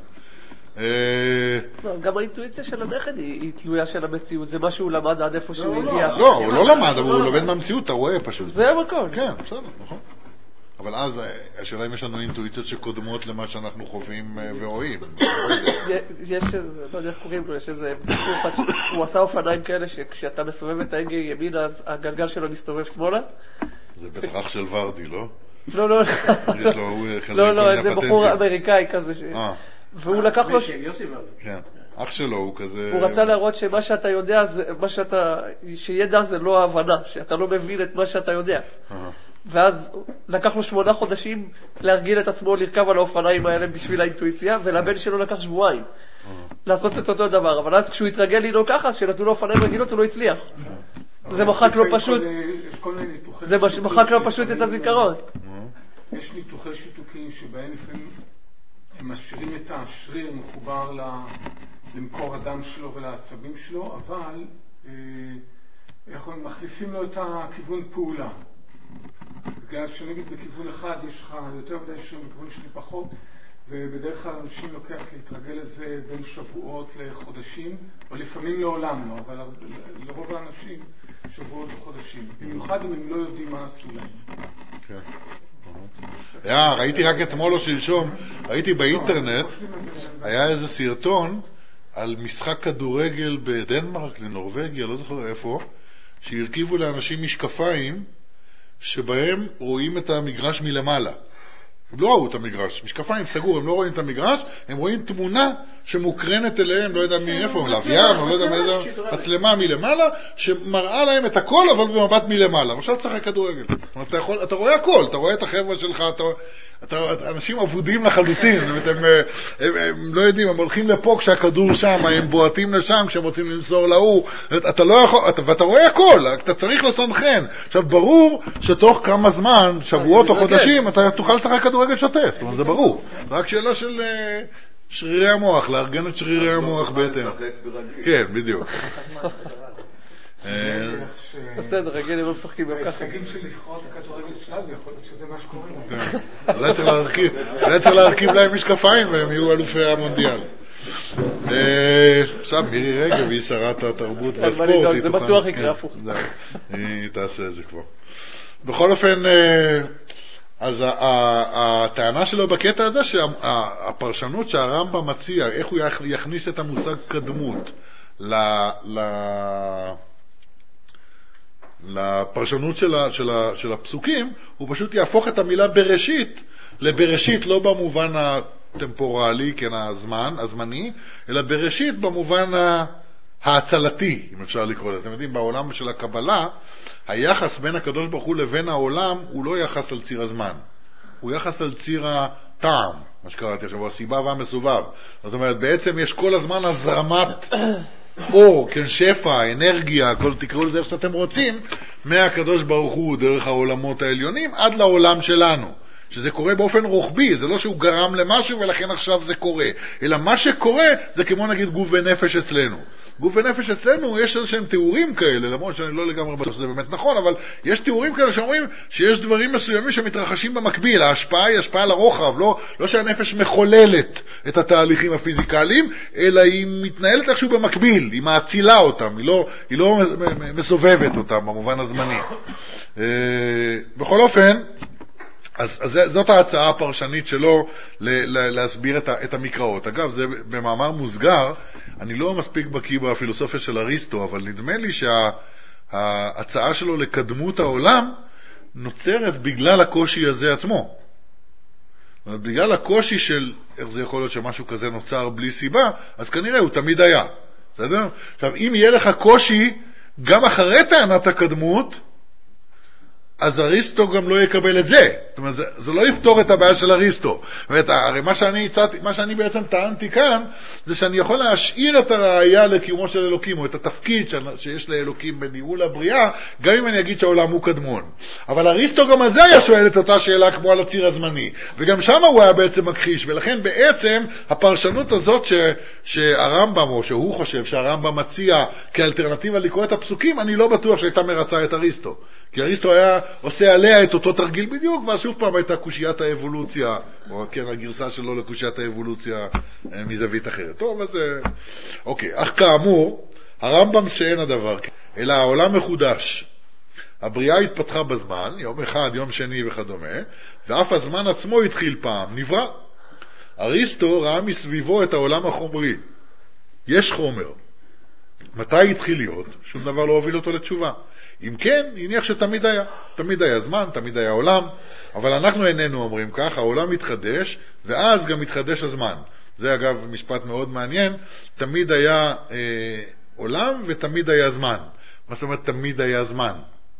גם האינטואיציה של הנכד היא תלויה של המציאות, זה מה שהוא למד עד איפה שהוא הגיע. לא, הוא לא למד, אבל הוא לומד מהמציאות, אתה רואה פשוט. זה המקום. כן, בסדר, נכון. אבל אז השאלה אם יש לנו אינטואיציות שקודמות למה שאנחנו חווים ורואים. יש איזה, לא יודע איך קוראים לו, יש איזה, הוא עשה אופניים כאלה שכשאתה מסובב את ההגה ימין אז הגלגל שלו מסתובב שמאלה. זה בטח של ורדי, לא? לא, לא, לא, לא, איזה בחור אמריקאי כזה, והוא לקח לו... כן, אח שלו הוא כזה... הוא רצה להראות שמה שאתה יודע, מה שאתה... שידע זה לא ההבנה, שאתה לא מבין את מה שאתה יודע. ואז לקח לו שמונה חודשים להרגיל את עצמו לרכב על האופניים האלה בשביל האינטואיציה, ולבן שלו לקח שבועיים לעשות את אותו דבר. אבל אז כשהוא התרגל לנהוג ככה, שנתנו לו אופניים רגילות, הוא לא הצליח. זה מחק לו פשוט, זה מחק לו פשוט את הזיכרון. יש ניתוחי שיתוקים שבהם לפעמים הם משאירים את השריר מחובר למקור הדם שלו ולעצבים שלו, אבל מחליפים לו את הכיוון פעולה. בגלל שנגיד בכיוון אחד יש לך יותר מדי שריר, בכיוון שני פחות, ובדרך כלל אנשים לוקח להתרגל לזה בין שבועות לחודשים, או לפעמים לעולם לא, אבל לרוב האנשים שבועות לחודשים. במיוחד אם הם לא יודעים מה עשו להם. כן. היה, ראיתי רק אתמול או שלשום, ראיתי באינטרנט, היה איזה סרטון על משחק כדורגל בדנמרק, לנורווגיה, לא זוכר איפה, שהרכיבו לאנשים משקפיים שבהם רואים את המגרש מלמעלה. הם לא ראו את המגרש, משקפיים סגור, הם לא רואים את המגרש, הם רואים תמונה שמוקרנת אליהם, לא יודע מאיפה, לוויין, או לא יודע מאיזה מצלמה מלמעלה, שמראה להם את הכל, אבל במבט מלמעלה. עכשיו צריך כדורגל. אתה יכול, אתה רואה הכל, אתה רואה את החבר'ה שלך, אתה, אתה, אנשים עבודים לחלוטין, הם, הם, הם, הם לא יודעים, הם הולכים לפה כשהכדור שם, הם בועטים לשם כשהם רוצים למסור להוא, אתה לא יכול, אתה, ואתה רואה הכל, אתה צריך לסנכן. עכשיו, ברור שתוך כמה זמן, שבועות או חודשים, אתה תוכל לשחק כדורגל שוטף, זאת אומרת, זה ברור. רק שאלה של שרירי המוח, לארגן את שרירי המוח בהתאם. כן, בדיוק. בסדר, רגיל, הם לא משחקים גם ככה. ההישגים של לבחור את הכדורגל שלנו, יכול להיות שזה מה שקורה. אולי צריך להרכיב להם משקפיים והם יהיו אלופי המונדיאל. עכשיו מירי רגב היא שרת התרבות והספורט. זה בטוח יקרה הפוך. היא תעשה את זה כבר. בכל אופן, אז הטענה שלו בקטע הזה שהפרשנות שהרמב"ם מציע, איך הוא יכניס את המושג קדמות לפרשנות של, של, של הפסוקים, הוא פשוט יהפוך את המילה בראשית לבראשית, לא במובן הטמפורלי, כן, הזמן, הזמני, אלא בראשית במובן ההצלתי, אם אפשר לקרוא לזה. אתם יודעים, בעולם של הקבלה, היחס בין הקדוש ברוך הוא לבין העולם הוא לא יחס על ציר הזמן, הוא יחס על ציר הטעם, מה שקראתי עכשיו, הסיבה והמסובב. זאת אומרת, בעצם יש כל הזמן הזרמת אור, כן, שפע, אנרגיה, כל, תקראו לזה איך שאתם רוצים, מהקדוש ברוך הוא דרך העולמות העליונים עד לעולם שלנו, שזה קורה באופן רוחבי. זה לא שהוא גרם למשהו ולכן עכשיו זה קורה, אלא מה שקורה זה כמו נגיד גוף ונפש אצלנו. גוף ונפש אצלנו יש איזשהם תיאורים כאלה, למרות שאני לא לגמרי בטוח שזה באמת נכון, אבל יש תיאורים כאלה שאומרים שיש דברים מסוימים שמתרחשים במקביל. ההשפעה היא השפעה לרוחב, לא, לא שהנפש מחוללת את התהליכים הפיזיקליים, אלא היא מתנהלת איכשהו במקביל, היא מאצילה אותם, היא לא, היא לא מסובבת אותם במובן הזמני. בכל אופן, אז, אז זאת ההצעה הפרשנית שלו להסביר את, את המקראות. אגב, זה במאמר מוסגר, אני לא מספיק בקיא בפילוסופיה של אריסטו, אבל נדמה לי שההצעה שלו לקדמות העולם נוצרת בגלל הקושי הזה עצמו. בגלל הקושי של איך זה יכול להיות שמשהו כזה נוצר בלי סיבה, אז כנראה הוא תמיד היה. בסדר? עכשיו, אם יהיה לך קושי גם אחרי טענת הקדמות, אז אריסטו גם לא יקבל את זה. זאת אומרת, זה, זה לא יפתור את הבעיה של אריסטו. זאת אומרת, הרי מה שאני, הצעתי, מה שאני בעצם טענתי כאן, זה שאני יכול להשאיר את הראייה לקיומו של אלוקים, או את התפקיד שיש לאלוקים בניהול הבריאה, גם אם אני אגיד שהעולם הוא קדמון. אבל אריסטו גם על זה היה שואל את אותה שאלה כמו על הציר הזמני. וגם שם הוא היה בעצם מכחיש, ולכן בעצם הפרשנות הזאת ש, שהרמב"ם, או שהוא חושב שהרמב"ם מציע כאלטרנטיבה לקרוא את הפסוקים, אני לא בטוח שהייתה מרצה את אריסטו. כי אריסטו היה עושה עליה את אותו תרגיל בדיוק, ואז שוב פעם הייתה קושיית האבולוציה, או כן, הגרסה שלו לקושיית האבולוציה מזווית אחרת. טוב, אז אוקיי. אך כאמור, הרמב"ם שאין הדבר, אלא העולם מחודש. הבריאה התפתחה בזמן, יום אחד, יום שני וכדומה, ואף הזמן עצמו התחיל פעם, נברא. אריסטו ראה מסביבו את העולם החומרי. יש חומר. מתי התחיל להיות? שום דבר לא הוביל אותו לתשובה. אם כן, הניח שתמיד היה. תמיד היה זמן, תמיד היה עולם, אבל אנחנו איננו אומרים כך, העולם מתחדש, ואז גם מתחדש הזמן. זה אגב משפט מאוד מעניין, תמיד היה אה, עולם ותמיד היה זמן. מה זאת אומרת תמיד היה זמן?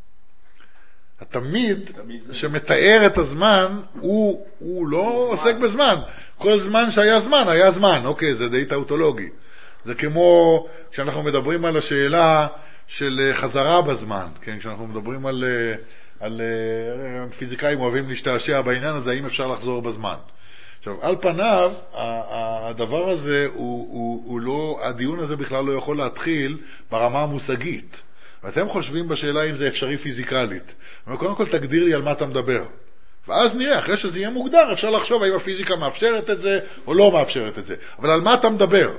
התמיד שמתאר את הזמן, הוא, הוא לא עוסק בזמן. כל זמן שהיה זמן, היה זמן. אוקיי, זה די טאוטולוגי. זה כמו כשאנחנו מדברים על השאלה של חזרה בזמן, כן? כשאנחנו מדברים על, על פיזיקאים אוהבים להשתעשע בעניין הזה, האם אפשר לחזור בזמן. עכשיו, על פניו, הדבר הזה, הוא, הוא, הוא לא, הדיון הזה בכלל לא יכול להתחיל ברמה המושגית. ואתם חושבים בשאלה אם זה אפשרי פיזיקלית. אבל קודם כל תגדיר לי על מה אתה מדבר. ואז נראה, אחרי שזה יהיה מוגדר, אפשר לחשוב האם הפיזיקה מאפשרת את זה או לא מאפשרת את זה. אבל על מה אתה מדבר?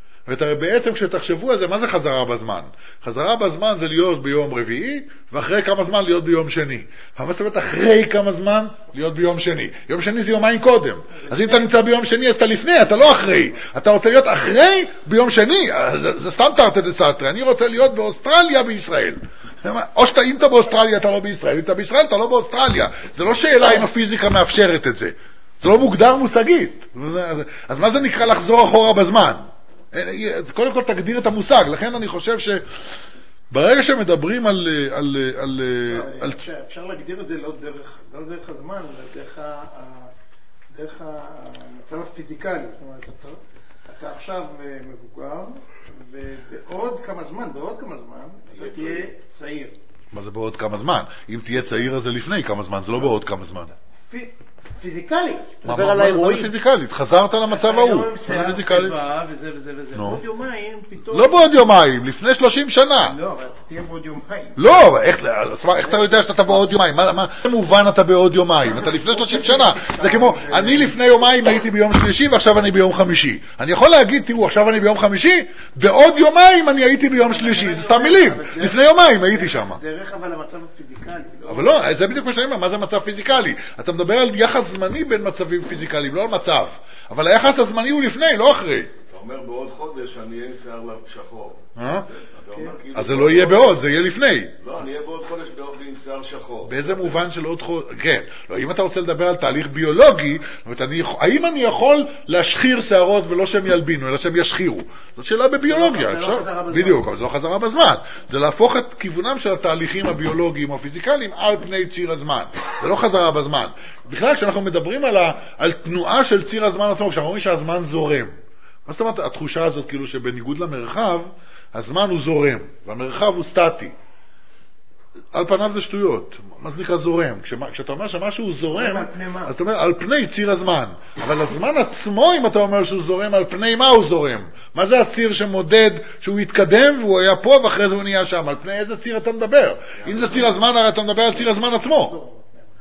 ובעצם כשתחשבו על זה, מה זה חזרה בזמן? חזרה בזמן זה להיות ביום רביעי, ואחרי כמה זמן להיות ביום שני. מה זאת אומרת אחרי כמה זמן להיות ביום שני? יום שני זה יומיים קודם. אז אם אתה נמצא ביום שני, אז אתה לפני, אתה לא אחרי. אתה רוצה להיות אחרי ביום שני. זה, זה סתם תרתי דסתרי. אני רוצה להיות באוסטרליה בישראל. או שאתה, אם אתה באוסטרליה, אתה לא בישראל. אם אתה בישראל, אתה לא באוסטרליה. זה לא שאלה אם הפיזיקה מאפשרת את זה. זה לא מוגדר מושגית. אז מה זה נקרא לחזור אחורה בזמן? קודם כל תגדיר את המושג, לכן אני חושב שברגע שמדברים על... על, על, על... אפשר להגדיר את זה לא דרך, לא דרך הזמן, אלא דרך, ה, דרך המצב הפיזיקלי. זאת אומרת, אתה, אתה עכשיו מבוגר, ובעוד כמה זמן, בעוד כמה זמן, אתה תהיה צעיר. מה זה בעוד כמה זמן? אם תהיה צעיר אז זה לפני כמה זמן, זה לא בעוד כמה זמן. פיזיקלית. מה זה פיזיקלית? חזרת למצב ההוא. שיער שיבה וזה וזה וזה. בעוד יומיים פתאום... לא בעוד יומיים, לפני שלושים שנה. לא, אבל תהיה בעוד יומיים. לא, איך אתה יודע שאתה בעוד יומיים? מה מובן אתה בעוד יומיים? אתה לפני שלושים שנה. זה כמו, אני לפני יומיים הייתי ביום שלישי ועכשיו אני ביום חמישי. אני יכול להגיד, תראו, עכשיו אני ביום חמישי, בעוד יומיים אני הייתי ביום שלישי. זה סתם מילים. לפני יומיים הייתי שם. דרך אבל המצב הפיזיקלי. אבל לא, זה בדיוק מה שאני אומר, מה זה מצב פיזיקלי? אתה מדבר על יחס זמני בין מצבים פיזיקליים, לא על מצב. אבל היחס הזמני הוא לפני, לא אחרי. אתה אומר בעוד חודש אני אהיה שיער שחור. אה? אז זה לא יהיה בעוד, זה יהיה לפני. לא, אני אהיה בעוד חודש עם שיער שחור. באיזה מובן של עוד חודש? כן. לא, אם אתה רוצה לדבר על תהליך ביולוגי, האם אני יכול להשחיר שערות ולא שהם ילבינו, אלא שהם ישחירו? זאת שאלה בביולוגיה. בדיוק, אבל זה לא חזרה בזמן. זה להפוך את כיוונם של התהליכים הביולוגיים או הפיזיקליים על פני ציר הזמן. זה לא חזרה בזמן. בכלל, כשאנחנו מדברים על, ה, על תנועה של ציר הזמן עצמו, כשאנחנו אומרים שהזמן זורם, מה זאת אומרת התחושה הזאת כאילו שבניגוד למרחב, הזמן הוא זורם, והמרחב הוא סטטי. על פניו זה שטויות. מה זה נקרא זורם? כשמה, כשאתה אומר שמשהו הוא זורם, אז אתה אומר על פני ציר הזמן. אבל הזמן עצמו, אם אתה אומר שהוא זורם, על פני מה הוא זורם? מה זה הציר שמודד שהוא התקדם והוא היה פה ואחרי זה הוא נהיה שם? על פני איזה ציר אתה מדבר? אם זה ציר הזמן, הרי אתה מדבר על ציר הזמן עצמו.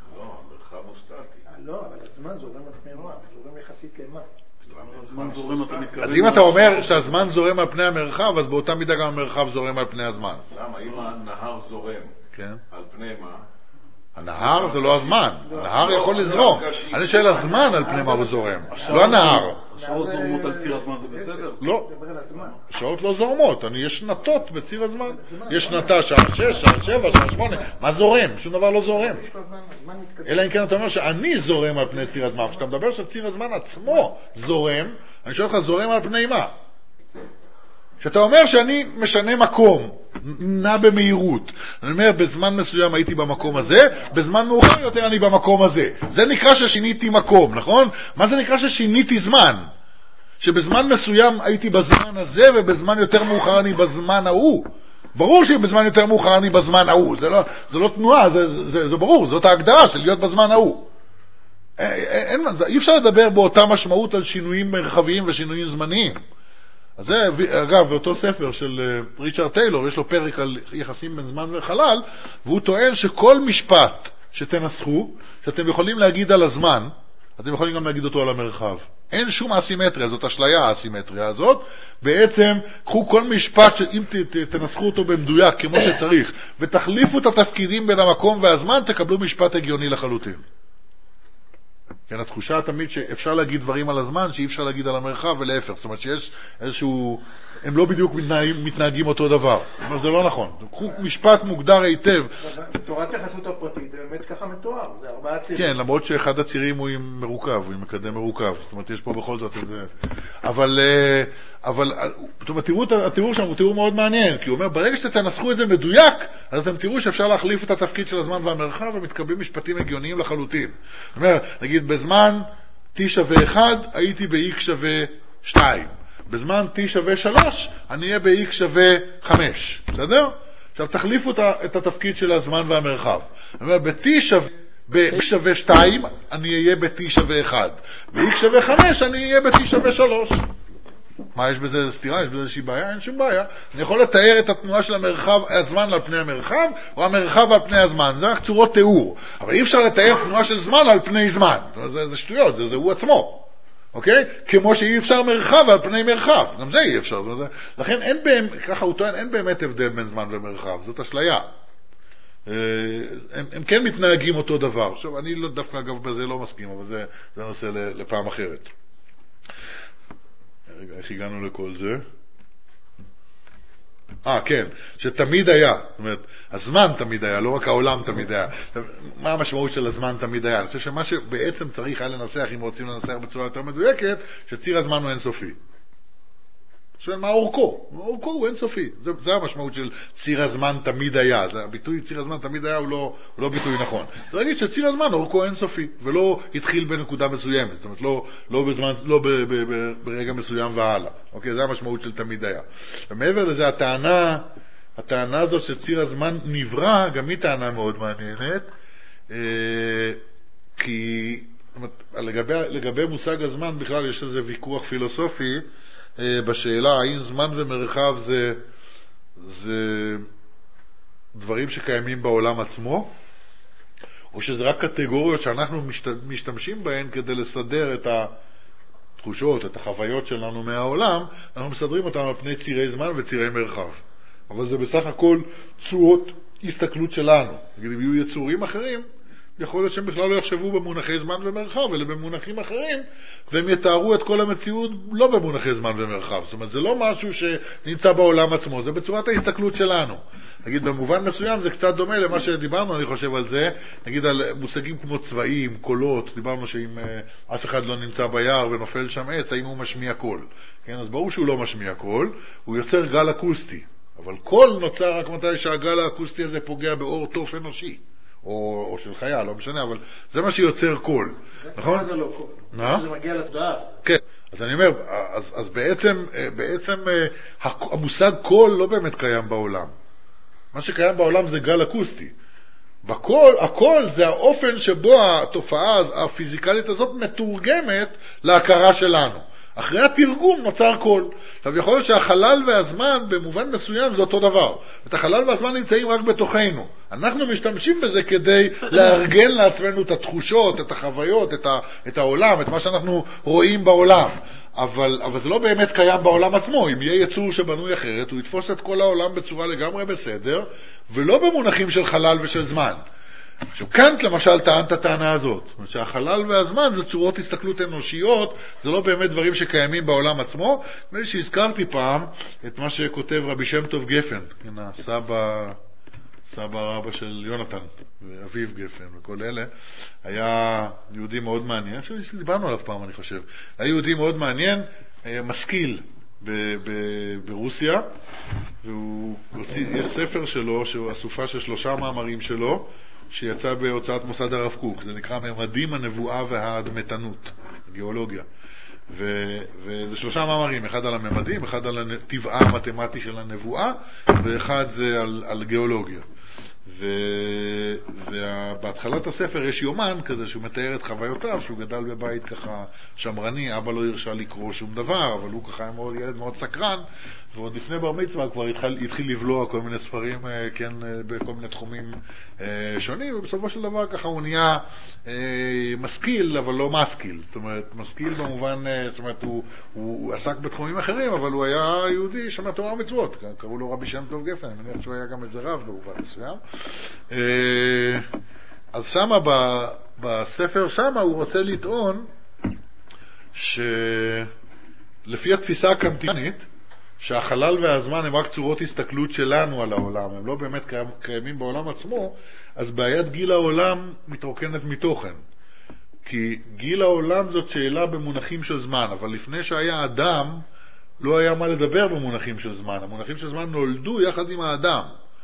לא, אבל הזמן זורם על פני מה? זורם יחסית למה? הזמן זורם, אתה מתכוון... אז אם אתה אומר שהזמן זורם על פני המרחב, אז באותה מידה גם המרחב זורם על פני הזמן. למה? אם הנהר זורם, על פני מה? הנהר זה לא הזמן. הנהר יכול לזרום. אני שואל הזמן על פני מה הוא זורם, לא הנהר. השעות זורמות על ציר הזמן, זה בסדר? לא. השעות לא זורמות. יש נתות בציר הזמן. יש נתה שעה שש, שעה שבע, שעה שמונה. מה זורם? שום דבר לא זורם. אלא אם כן אתה אומר שאני זורם על פני ציר הזמן. כשאתה מדבר שציר הזמן עצמו זורם, אני שואל לך זורם על פני מה? כשאתה אומר שאני משנה מקום, נע במהירות, אני אומר בזמן מסוים הייתי במקום הזה, בזמן מאוחר יותר אני במקום הזה. זה נקרא ששיניתי מקום, נכון? מה זה נקרא ששיניתי זמן? שבזמן מסוים הייתי בזמן הזה ובזמן יותר מאוחר אני בזמן ההוא. ברור שבזמן יותר מאוחר אני בזמן ההוא. זה לא, זה לא תנועה, זה, זה, זה ברור, זאת ההגדרה של להיות בזמן ההוא. אין, אי אפשר לדבר באותה משמעות על שינויים מרחביים ושינויים זמניים. אז זה, אגב, באותו ספר של ריצ'רד טיילור, יש לו פרק על יחסים בין זמן וחלל, והוא טוען שכל משפט שתנסחו, שאתם יכולים להגיד על הזמן, אתם יכולים גם להגיד אותו על המרחב. אין שום אסימטריה, זאת אשליה האסימטריה הזאת. בעצם, קחו כל משפט שאם תנסחו אותו במדויק כמו שצריך, ותחליפו את התפקידים בין המקום והזמן, תקבלו משפט הגיוני לחלוטין. כן, התחושה תמיד שאפשר להגיד דברים על הזמן, שאי אפשר להגיד על המרחב ולהפך. זאת אומרת שיש איזשהו, הם לא בדיוק מתנהגים, מתנהגים אותו דבר. אבל זה לא נכון. משפט מוגדר היטב. תורת יחסות הפרטית, זה באמת ככה מתואר, זה ארבעה צירים. כן, למרות שאחד הצירים הוא עם מרוכב, הוא עם מקדם מרוכב. זאת אומרת, יש פה בכל זאת איזה... אבל, אבל, זאת אומרת, תראו, התיאור שם הוא תיאור מאוד מעניין, כי הוא אומר, ברגע שתנסחו את זה מדויק, אז אתם תראו שאפשר להחליף את התפקיד של הזמן והמרחב, ומתקבלים משפטים הגיוניים לחלוטין. זאת אומרת, נגיד, בזמן t שווה אחד, הייתי ב-x שווה שתיים. בזמן t שווה שלוש, אני אהיה ב-x שווה חמש. בסדר? עכשיו, תחליפו את התפקיד של הזמן והמרחב. זאת אומרת, ב-t שווה... ב-x שווה שתיים, אני אהיה ב-t שווה אחד. ב-x שווה חמש, אני אהיה ב-t שווה שלוש. מה, יש בזה סתירה? יש בזה איזושהי בעיה? אין שום בעיה. אני יכול לתאר את התנועה של המרחב, הזמן על פני המרחב, או המרחב על פני הזמן. זה רק צורות תיאור. אבל אי אפשר לתאר תנועה של זמן על פני זמן. זה, זה שטויות, זה, זה הוא עצמו. אוקיי? כמו שאי אפשר מרחב על פני מרחב. גם זה אי אפשר. זה, לכן אין באמת, ככה הוא טוען, אין באמת הבדל בין זמן ומרחב. זאת אשליה. הם, הם כן מתנהגים אותו דבר. עכשיו, אני לא, דווקא אגב בזה לא מסכים, אבל זה, זה נושא לפעם אחרת. רגע, איך הגענו לכל זה? אה, כן, שתמיד היה. זאת אומרת, הזמן תמיד היה, לא רק העולם תמיד היה. מה המשמעות של הזמן תמיד היה? אני חושב שמה שבעצם צריך היה לנסח, אם רוצים לנסח בצורה יותר מדויקת, שציר הזמן הוא אינסופי. שואל, מה אורכו? אורכו הוא אינסופי. זה, זה המשמעות של ציר הזמן תמיד היה. זה, הביטוי ציר הזמן תמיד היה הוא לא, הוא לא ביטוי נכון. זה להגיד שציר הזמן אורכו אינסופי, ולא התחיל בנקודה מסוימת. זאת אומרת, לא, לא, בזמן, לא ב, ב, ב, ברגע מסוים והלאה. אוקיי, זה המשמעות של תמיד היה. ומעבר לזה, הטענה, הטענה הזאת שציר הזמן נברא, גם היא טענה מאוד מעניינת, אה, כי זאת אומרת, לגבי, לגבי מושג הזמן בכלל יש איזה ויכוח פילוסופי, בשאלה האם זמן ומרחב זה, זה דברים שקיימים בעולם עצמו, או שזה רק קטגוריות שאנחנו משתמשים בהן כדי לסדר את התחושות, את החוויות שלנו מהעולם, אנחנו מסדרים אותם על פני צירי זמן וצירי מרחב. אבל זה בסך הכל צורות הסתכלות שלנו. אם יהיו יצורים אחרים, יכול להיות שהם בכלל לא יחשבו במונחי זמן ומרחב, אלא במונחים אחרים, והם יתארו את כל המציאות לא במונחי זמן ומרחב. זאת אומרת, זה לא משהו שנמצא בעולם עצמו, זה בצורת ההסתכלות שלנו. נגיד, במובן מסוים זה קצת דומה למה שדיברנו, אני חושב על זה, נגיד על מושגים כמו צבעים, קולות, דיברנו שאם uh, אף אחד לא נמצא ביער ונופל שם עץ, האם הוא משמיע קול. כן, אז ברור שהוא לא משמיע קול, הוא יוצר גל אקוסטי. אבל קול נוצר רק מתי שהגל האקוסטי הזה פוגע באור תוף אנושי. או, או של חיה, לא משנה, אבל זה מה שיוצר קול, נכון? זה לא קול, זה מגיע לתודעה. כן, אז אני אומר, אז, אז בעצם, בעצם המושג קול לא באמת קיים בעולם. מה שקיים בעולם זה גל אקוסטי. בקול, הקול זה האופן שבו התופעה הפיזיקלית הזאת מתורגמת להכרה שלנו. אחרי התרגום נוצר קול. עכשיו יכול להיות שהחלל והזמן במובן מסוים זה אותו דבר. את החלל והזמן נמצאים רק בתוכנו. אנחנו משתמשים בזה כדי לארגן לעצמנו את התחושות, את החוויות, את, ה, את העולם, את מה שאנחנו רואים בעולם. אבל, אבל זה לא באמת קיים בעולם עצמו. אם יהיה יצור שבנוי אחרת, הוא יתפוס את כל העולם בצורה לגמרי בסדר, ולא במונחים של חלל ושל זמן. עכשיו, קאנט למשל טען את הטענה הזאת, זאת אומרת שהחלל והזמן זה צורות הסתכלות אנושיות, זה לא באמת דברים שקיימים בעולם עצמו. נדמה לי שהזכרתי פעם את מה שכותב רבי שם טוב גפן, כן, הסבא, סבא רבא של יונתן ואביו גפן וכל אלה, היה יהודי מאוד מעניין, דיברנו עליו פעם אני חושב, היה יהודי מאוד מעניין, משכיל ב- ב- ברוסיה, והוא הוציא, יש ספר שלו שהוא אסופה של שלושה מאמרים שלו, שיצא בהוצאת מוסד הרב קוק, זה נקרא ממדים הנבואה והאדמתנות, גיאולוגיה. ו- וזה שלושה מאמרים, אחד על הממדים, אחד על הטבעה המתמטי של הנבואה, ואחד זה על, על גיאולוגיה. ובהתחלת הספר יש יומן כזה שהוא מתאר את חוויותיו, שהוא גדל בבית ככה שמרני, אבא לא הרשה לקרוא שום דבר, אבל הוא ככה מאוד, ילד מאוד סקרן, ועוד לפני בר מצווה כבר התחיל, התחיל לבלוע כל מיני ספרים, כן, בכל מיני תחומים שונים, ובסופו של דבר ככה הוא נהיה משכיל, אבל לא משכיל. זאת אומרת, משכיל במובן, זאת אומרת, הוא, הוא עסק בתחומים אחרים, אבל הוא היה יהודי שומר תורה ומצוות, קראו לו רבי שם טוב גפן, אני מניח שהוא היה גם איזה רב במובן מסוים. אז שמה, ב, בספר שמה, הוא רוצה לטעון שלפי התפיסה הקנטיאנית, שהחלל והזמן הם רק צורות הסתכלות שלנו על העולם, הם לא באמת קיימים בעולם עצמו, אז בעיית גיל העולם מתרוקנת מתוכן. כי גיל העולם זאת שאלה במונחים של זמן, אבל לפני שהיה אדם, לא היה מה לדבר במונחים של זמן. המונחים של זמן נולדו יחד עם האדם.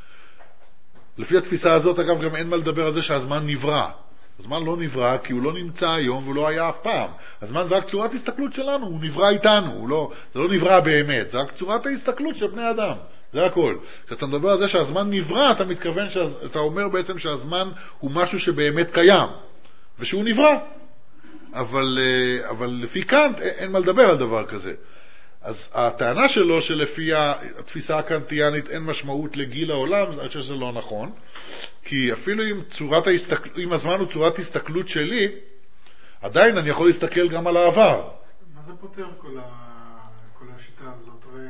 לפי התפיסה הזאת, אגב, גם אין מה לדבר על זה שהזמן נברא. הזמן לא נברא כי הוא לא נמצא היום והוא לא היה אף פעם. הזמן זה רק צורת הסתכלות שלנו, הוא נברא איתנו, הוא לא, זה לא נברא באמת, זה רק צורת ההסתכלות של בני אדם. זה הכל. כשאתה מדבר על זה שהזמן נברא, אתה מתכוון, אתה אומר בעצם שהזמן הוא משהו שבאמת קיים, ושהוא נברא. אבל, אבל לפי קאנט אין מה לדבר על דבר כזה. אז הטענה שלו שלפי התפיסה הקנטיאנית אין משמעות לגיל העולם, אני חושב שזה לא נכון, כי אפילו אם, צורת ההסתכל... אם הזמן הוא צורת הסתכלות שלי, עדיין אני יכול להסתכל גם על העבר. מה זה פותר כל, ה... כל השיטה הזאת? הרי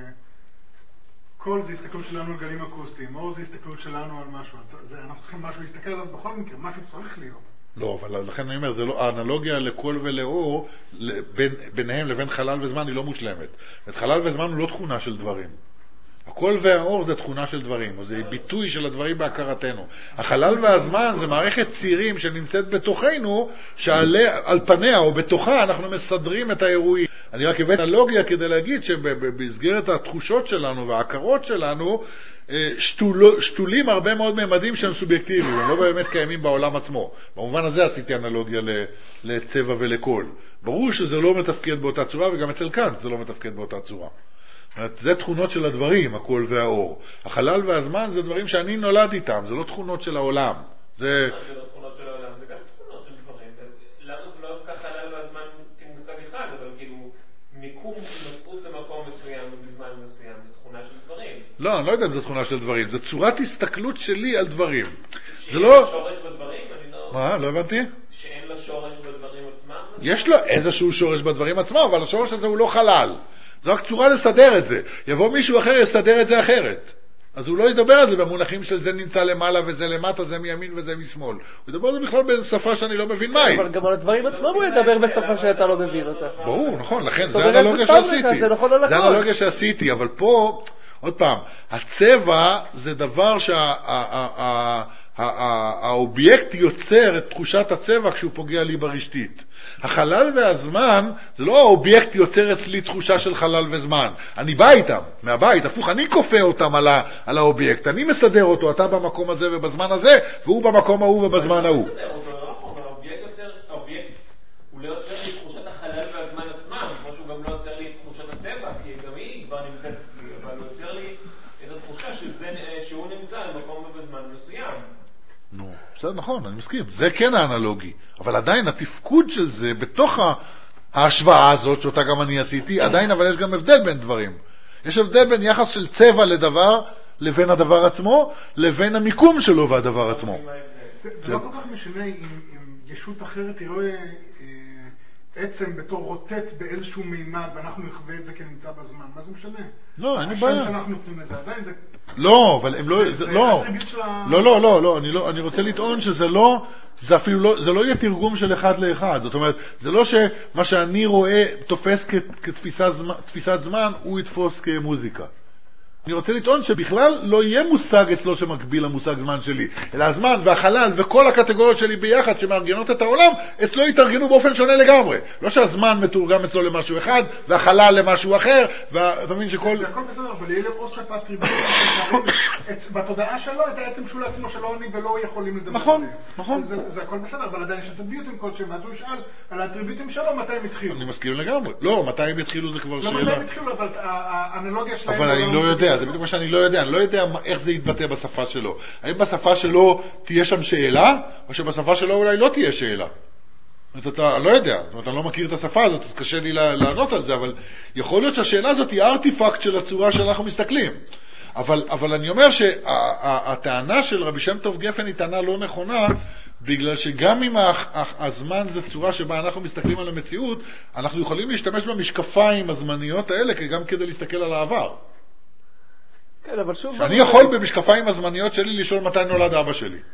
כל זה הסתכלות שלנו על גלים אקוסטיים, או זה הסתכלות שלנו על משהו. זה, אנחנו צריכים משהו להסתכל עליו בכל מקרה, משהו צריך להיות. לא, אבל לכן אני אומר, זה לא, האנלוגיה לקול ולאור, בין, ביניהם לבין חלל וזמן היא לא מושלמת. את חלל וזמן הוא לא תכונה של דברים. הקול והאור זה תכונה של דברים, או זה ביטוי של הדברים בהכרתנו. החלל והזמן זה מערכת צירים שנמצאת בתוכנו, שעל על פניה או בתוכה אנחנו מסדרים את האירועים. אני רק הבאתי אנלוגיה כדי להגיד שבמסגרת התחושות שלנו וההכרות שלנו, שתול, שתולים הרבה מאוד ממדים שהם סובייקטיביים, הם לא באמת קיימים בעולם עצמו. במובן הזה עשיתי אנלוגיה לצבע ולקול. ברור שזה לא מתפקד באותה צורה, וגם אצל קאנט זה לא מתפקד באותה צורה. זה תכונות של הדברים, הקול והאור. החלל והזמן זה דברים שאני נולד איתם, זה לא תכונות של העולם. זה... זה לא תכונות של העולם, זה גם תכונות של דברים. למה לא כך חלל והזמן כמושג אחד, אבל כאילו מיקום מצאות למקום מסוים ובזמן מסוים, זה תכונה של דברים. לא, אני לא יודע אם זו תכונה של דברים, זו צורת הסתכלות שלי על דברים. שאין לה שורש בדברים? מה? לא הבנתי? שאין לה שורש בדברים עצמם? יש לו איזשהו שורש בדברים עצמם, אבל השורש הזה הוא לא חלל. זו רק צורה לסדר את זה. יבוא מישהו אחר יסדר את זה אחרת. אז הוא לא ידבר על זה במונחים של זה נמצא למעלה וזה למטה, זה מימין וזה משמאל. הוא ידבר על זה בכלל בשפה שאני לא מבין מהי. אבל גם על הדברים עצמם הוא ידבר בשפה שאתה לא מבין אותה. ברור, נכון, לכן, זה האנלוגיה שעשיתי. זה האנלוגיה שעשיתי, אבל פה, עוד פעם, הצבע זה דבר שהאובייקט יוצר את תחושת הצבע כשהוא פוגע לי ברשתית. החלל והזמן, זה לא האובייקט יוצר אצלי תחושה של חלל וזמן. אני בא איתם, מהבית, הפוך, אני כופה אותם על, ה, על האובייקט. אני מסדר אותו, אתה במקום הזה ובזמן הזה, והוא במקום ההוא ובזמן ההוא. האובייקט יוצר, האובייקט, הוא לא יוצר לי תחושת החלל והזמן עצמם, כמו שהוא גם לא יוצר לי תחושת הצבע, כי גם היא כבר נמצאת אצלי, אבל הוא יוצר לי את התחושה שזה, שהוא נמצא במקום ובזמן מסוים. נו, בסדר, נכון, אני מסכים. זה כן האנלוגי. אבל עדיין התפקוד של זה, בתוך ההשוואה הזאת, שאותה גם אני עשיתי, עדיין, אבל יש גם הבדל בין דברים. יש הבדל בין יחס של צבע לדבר, לבין הדבר עצמו, לבין המיקום שלו והדבר עצמו. זה לא כל כך משנה אם ישות אחרת היא לא עצם בתור רוטט באיזשהו מימד, ואנחנו נחווה את זה כנמצא בזמן. מה זה משנה? לא, אין לי בעיה. השם שאנחנו נותנים לזה, עדיין זה... לא, אבל הם לא... לא, לא, לא, לא, לא, אני לא, אני רוצה לטעון שזה לא, זה אפילו לא, זה לא יהיה תרגום של אחד לאחד. זאת אומרת, זה לא שמה שאני רואה תופס כתפיסת זמן, הוא יתפוס כמוזיקה. אני רוצה לטעון שבכלל לא יהיה מושג אצלו שמקביל למושג זמן שלי, אלא הזמן והחלל וכל הקטגוריות שלי ביחד שמארגנות את העולם, אצלו יתארגנו באופן שונה לגמרי. לא שהזמן מתורגם אצלו למשהו אחד, והחלל למשהו אחר, ואתה מבין שכל... זה הכל בסדר, אבל יהיה לאוסף האטריבוטים בתודעה שלו, את העצם שהוא לעצמו שלא אני ולא יכולים לדבר. נכון, נכון. זה הכל בסדר, אבל עדיין יש אטריבוטים כלשהם, ואז הוא ישאל על האטריבוטים שלו, מתי הם התחילו. אני מסכים לגמרי. לא, מתי הם התחילו זה כבר שאלה. לא, מתי הם התחילו, אבל האנלוגיה שלהם... אבל אני לא יודע, זה בדיוק מה שאני לא יודע, אני לא יודע איך זה יתבטא בשפה שלו. האם בשפה שלו תהיה שם שאלה, או שבשפה שלו אולי לא תהיה שאלה. זאת אומרת, אתה לא יודע, זאת אומרת, אני לא מכיר את השפה הזאת, אז קשה לי לענות על זה, אבל יכול להיות שהשאלה הזאת היא ארטיפקט של הצורה שאנחנו מסתכלים. אבל, אבל אני אומר שהטענה של רבי שם טוב גפן היא טענה לא נכונה, בגלל שגם אם הזמן זה צורה שבה אנחנו מסתכלים על המציאות, אנחנו יכולים להשתמש במשקפיים הזמניות האלה גם כדי להסתכל על העבר. כן, אבל שוב... אני יכול במשקפיים הזמניות שלי לשאול מתי נולד אבא שלי.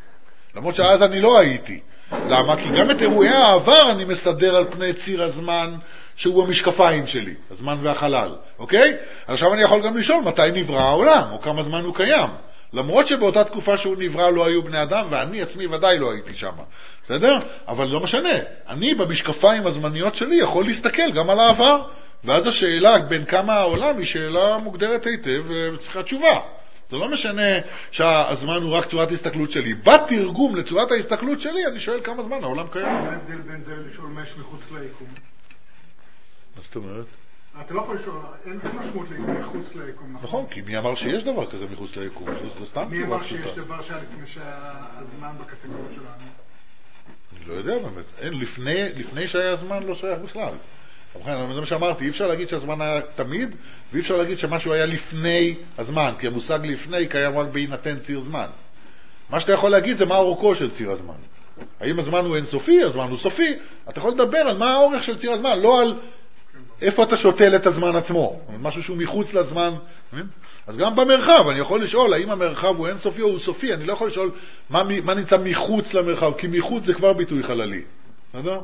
למרות שאז אני לא הייתי. למה? כי גם את אירועי העבר אני מסדר על פני ציר הזמן שהוא המשקפיים שלי, הזמן והחלל, אוקיי? עכשיו אני יכול גם לשאול מתי נברא העולם, או כמה זמן הוא קיים. למרות שבאותה תקופה שהוא נברא לא היו בני אדם, ואני עצמי ודאי לא הייתי שם. בסדר? אבל לא משנה. אני במשקפיים הזמניות שלי יכול להסתכל גם על העבר. ואז השאלה בין כמה העולם היא שאלה מוגדרת היטב וצריכה תשובה. זה לא משנה שהזמן הוא רק צורת ההסתכלות שלי. בתרגום לצורת ההסתכלות שלי, אני שואל כמה זמן העולם קיים. מה ההבדל בין זה לשאול מה יש מחוץ ליקום? מה זאת אומרת? אתה לא יכול לשאול, אין משמעות מחוץ ליקום. נכון, כי מי אמר שיש דבר כזה מחוץ ליקום? זה סתם מי אמר שיש דבר שהיה לפני שהזמן בקטגוריות שלנו? אני לא יודע באמת. אין, לפני שהיה הזמן לא שייך בכלל. זה מה שאמרתי, אי אפשר להגיד שהזמן היה תמיד, ואי אפשר להגיד שמשהו היה לפני הזמן, כי המושג לפני קיים רק בהינתן ציר זמן. מה שאתה יכול להגיד זה מה אורכו של ציר הזמן. האם הזמן הוא אינסופי, הזמן הוא סופי, אתה יכול לדבר על מה האורך של ציר הזמן, לא על איפה אתה שותל את הזמן עצמו, משהו שהוא מחוץ לזמן. אז גם במרחב, אני יכול לשאול האם המרחב הוא אינסופי או הוא סופי, אני לא יכול לשאול מה, מה נמצא מחוץ למרחב, כי מחוץ זה כבר ביטוי חללי. בסדר?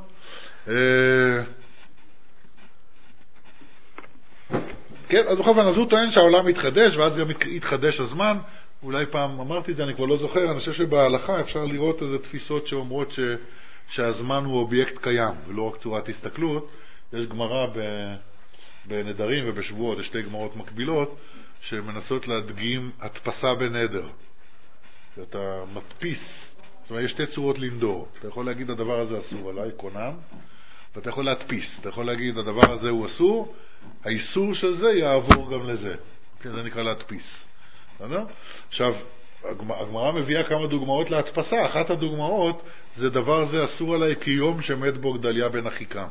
כן, אז בכל פעם, אז הוא טוען שהעולם מתחדש, ואז גם יתחדש הזמן. אולי פעם אמרתי את זה, אני כבר לא זוכר, אני חושב שבהלכה אפשר לראות איזה תפיסות שאומרות ש, שהזמן הוא אובייקט קיים, ולא רק צורת הסתכלות. יש גמרא בנדרים ובשבועות, יש שתי גמרות מקבילות, שמנסות להדגים הדפסה בנדר. שאתה מדפיס, זאת אומרת, יש שתי צורות לנדור. אתה יכול להגיד, הדבר הזה אסור עליי, קונן, ואתה יכול להדפיס. אתה יכול להגיד, הדבר הזה הוא אסור, האיסור של זה יעבור גם לזה. כן, זה נקרא להדפיס. עכשיו, הגמרא מביאה כמה דוגמאות להדפסה. אחת הדוגמאות זה דבר זה אסור עליי כיום שמת בו גדליה בן אחיקם.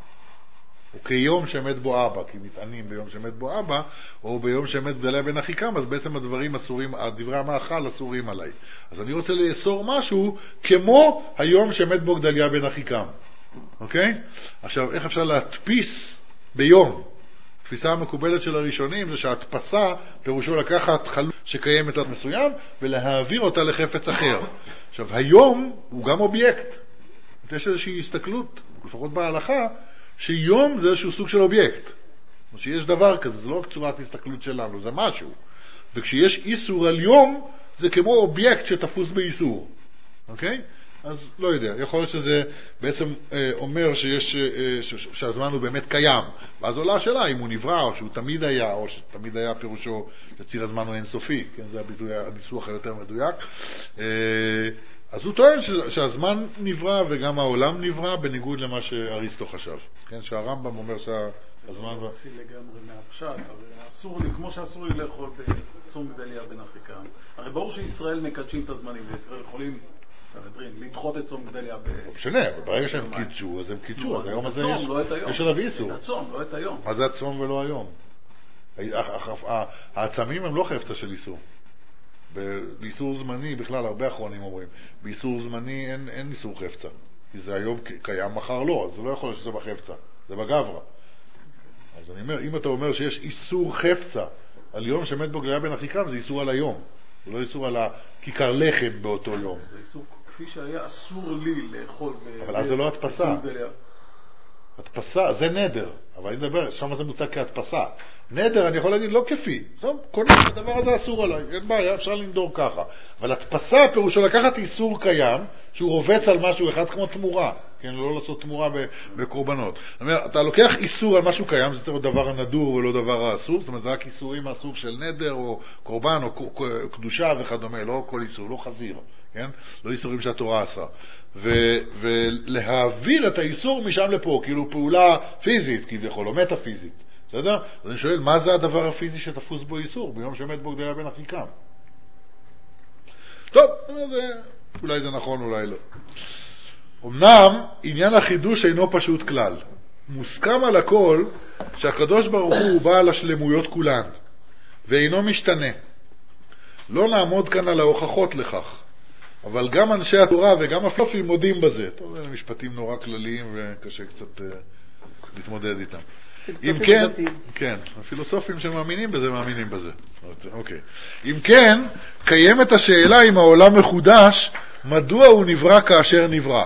או כיום שמת בו אבא, כי מתענים ביום שמת בו אבא, או ביום שמת גדליה בן אחיקם, אז בעצם הדברים אסורים, הדברי המאכל אסורים עליי. אז אני רוצה לאסור משהו כמו היום שמת בו גדליה בן אחיקם. אוקיי? עכשיו, איך אפשר להדפיס ביום? התפיסה המקובלת של הראשונים זה שההדפסה פירושו לקחת חלוק שקיימת עד מסוים ולהעביר אותה לחפץ אחר. עכשיו, היום הוא גם אובייקט. יש איזושהי הסתכלות, לפחות בהלכה, שיום זה איזשהו סוג של אובייקט. שיש דבר כזה, זה לא רק צורת הסתכלות שלנו, זה משהו. וכשיש איסור על יום, זה כמו אובייקט שתפוס באיסור. אוקיי? אז לא יודע, יכול להיות שזה בעצם אה, אומר שיש, אה, ש, שהזמן הוא באמת קיים. ואז עולה השאלה אם הוא נברא, או שהוא תמיד היה, או שתמיד היה פירושו שציר הזמן הוא אינסופי. כן, זה הביטוי, הניסוח היותר מדויק. אה, אז הוא טוען ש, שהזמן נברא וגם העולם נברא, בניגוד למה שאריסטו חשב. כן, שהרמב"ם אומר שהזמן... אני רציתי לגמרי מהפשט, הרי אסור לי, כמו שאסור לי לאכול בצום גדליה בן אחיקם. הרי ברור שישראל מקדשים את הזמנים, וישראל יכולים... לדחות את צום גדליה ב... משנה, ברגע שהם קידשו, אז הם קידשו, אז היום הזה יש עליו איסור. את הצום, לא את היום. מה זה הצום ולא היום? העצמים הם לא חפצה של איסור. באיסור זמני, בכלל הרבה אחרונים אומרים, באיסור זמני אין איסור חפצה. כי זה היום קיים, מחר לא, אז זה לא יכול להיות שזה בחפצה, זה בגברה. אז אני אומר, אם אתה אומר שיש איסור חפצה על יום שמת בו גדליה בן אחיקם, זה איסור על היום. זה לא איסור על הכיכר לחם באותו יום. זה איסור כפי שהיה אסור לי לאכול. אבל אז זה לא הדפסה. הדפסה, זה נדר. אבל אני מדבר, שם זה מוצג כהדפסה. נדר, אני יכול להגיד, לא כפי. טוב, קונה, הדבר הזה אסור עליי. אין בעיה, אפשר לנדור ככה. אבל הדפסה פירושו לקחת איסור קיים, שהוא רובץ על משהו אחד כמו תמורה. כן, לא לעשות תמורה בקורבנות. זאת אומרת, אתה לוקח איסור על משהו קיים, זה צריך להיות דבר הנדור ולא דבר האסור. זאת אומרת, זה רק איסורים מהסוג של נדר או קורבן או קדושה וכדומה. לא כל איסור, לא חזיר. כן? לא איסורים שהתורה עשה. ו- ולהעביר את האיסור משם לפה, כאילו פעולה פיזית, כביכול, או מטאפיזית. בסדר? אז אני שואל, מה זה הדבר הפיזי שתפוס בו איסור, ביום שמת בו גדליה בן אחיקם? טוב, זה, אולי זה נכון, אולי לא. אמנם, עניין החידוש אינו פשוט כלל. מוסכם על הכל שהקדוש ברוך הוא בעל השלמויות כולן, ואינו משתנה. לא נעמוד כאן על ההוכחות לכך. אבל גם אנשי התורה וגם הפילוסופים מודים בזה. טוב, זה משפטים נורא כלליים וקשה קצת uh, להתמודד איתם. אם כן, כן, הפילוסופים שמאמינים בזה, מאמינים בזה. אוקיי. אם כן, קיימת השאלה אם העולם מחודש מדוע הוא נברא כאשר נברא?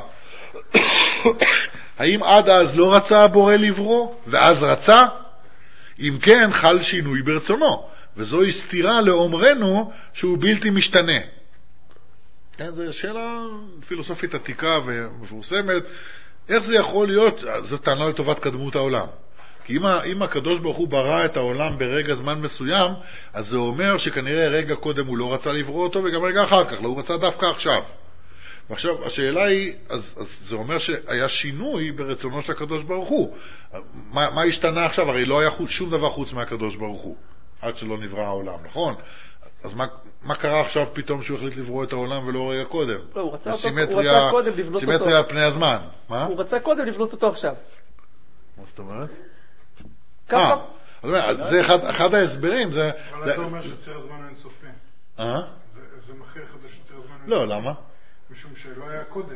האם עד אז לא רצה הבורא לברוא, ואז רצה? אם כן, חל שינוי ברצונו, וזוהי סתירה לאומרנו שהוא בלתי משתנה. כן, זו שאלה פילוסופית עתיקה ומפורסמת. איך זה יכול להיות? זו טענה לטובת קדמות העולם. כי אם, אם הקדוש ברוך הוא ברא את העולם ברגע זמן מסוים, אז זה אומר שכנראה רגע קודם הוא לא רצה לברוא אותו, וגם רגע אחר כך, לא, הוא רצה דווקא עכשיו. ועכשיו, השאלה היא, אז, אז זה אומר שהיה שינוי ברצונו של הקדוש ברוך הוא. מה, מה השתנה עכשיו? הרי לא היה חוץ, שום דבר חוץ מהקדוש ברוך הוא, עד שלא נברא העולם, נכון? אז מה, מה קרה עכשיו פתאום שהוא החליט לברוא את העולם ולא רגע קודם? לא, הוא רצה, אותו, הוא רצה קודם לבנות אותו. סימטריה על פני הזמן. מה? הוא רצה קודם לבנות אותו עכשיו. מה זאת אומרת? ככה? אה, זה אחד, אחד ההסברים, זה... אבל זה... אתה אומר שציר הזמן הוא אינסופי. אה? זה, זה מכריח את זה שציר הזמן הוא לא, אינסופי. למה? משום שלא היה קודם.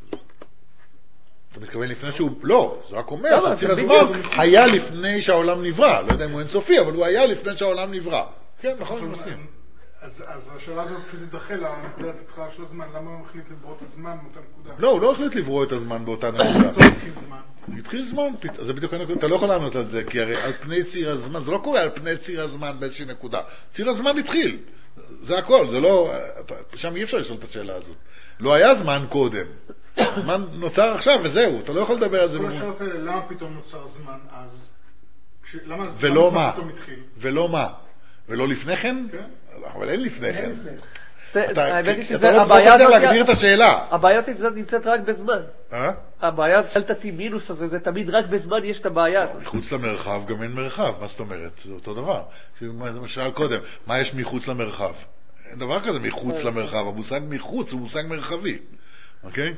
אתה מתכוון לפני שהוא... לא, זה רק אומר, ציר הזמן היה לפני שהעולם נברא. לא יודע אם הוא אינסופי, אבל הוא היה לפני שהעולם נברא. כן, נכון, אני מסכים. אז, אז השאלה הזאת פשוט תדחה לנקודת התחלה של הזמן. למה הוא החליט לברוא את הזמן באותה נקודה? לא, הוא לא החליט לברוא את הזמן באותה נקודה. לא התחיל זמן. התחיל זמן, זה בדיוק הנקודה. אתה לא יכול לענות על זה, כי הרי על פני ציר הזמן, זה לא קורה על פני ציר הזמן באיזושהי נקודה. ציר הזמן התחיל. זה הכל, זה לא... שם אי אפשר לשאול את השאלה הזאת. לא היה זמן קודם. זמן נוצר עכשיו וזהו, אתה לא יכול לדבר על זה. כל השאלות האלה, למה פתאום נוצר זמן אז? למה ולא מה? פתאום התחיל? ולא מה? ולא לפני כן? כן. אבל אין לפני כן. האמת היא אתה לא צריך להגדיר את השאלה. הבעיה נמצאת רק בזמן. אה? הבעיה של תתי מינוס הזה, זה תמיד רק בזמן יש את הבעיה הזאת. מחוץ למרחב גם אין מרחב, מה זאת אומרת? זה אותו דבר. זה מה שאל קודם, מה יש מחוץ למרחב? אין דבר כזה מחוץ למרחב, המושג מחוץ הוא מושג מרחבי. אוקיי?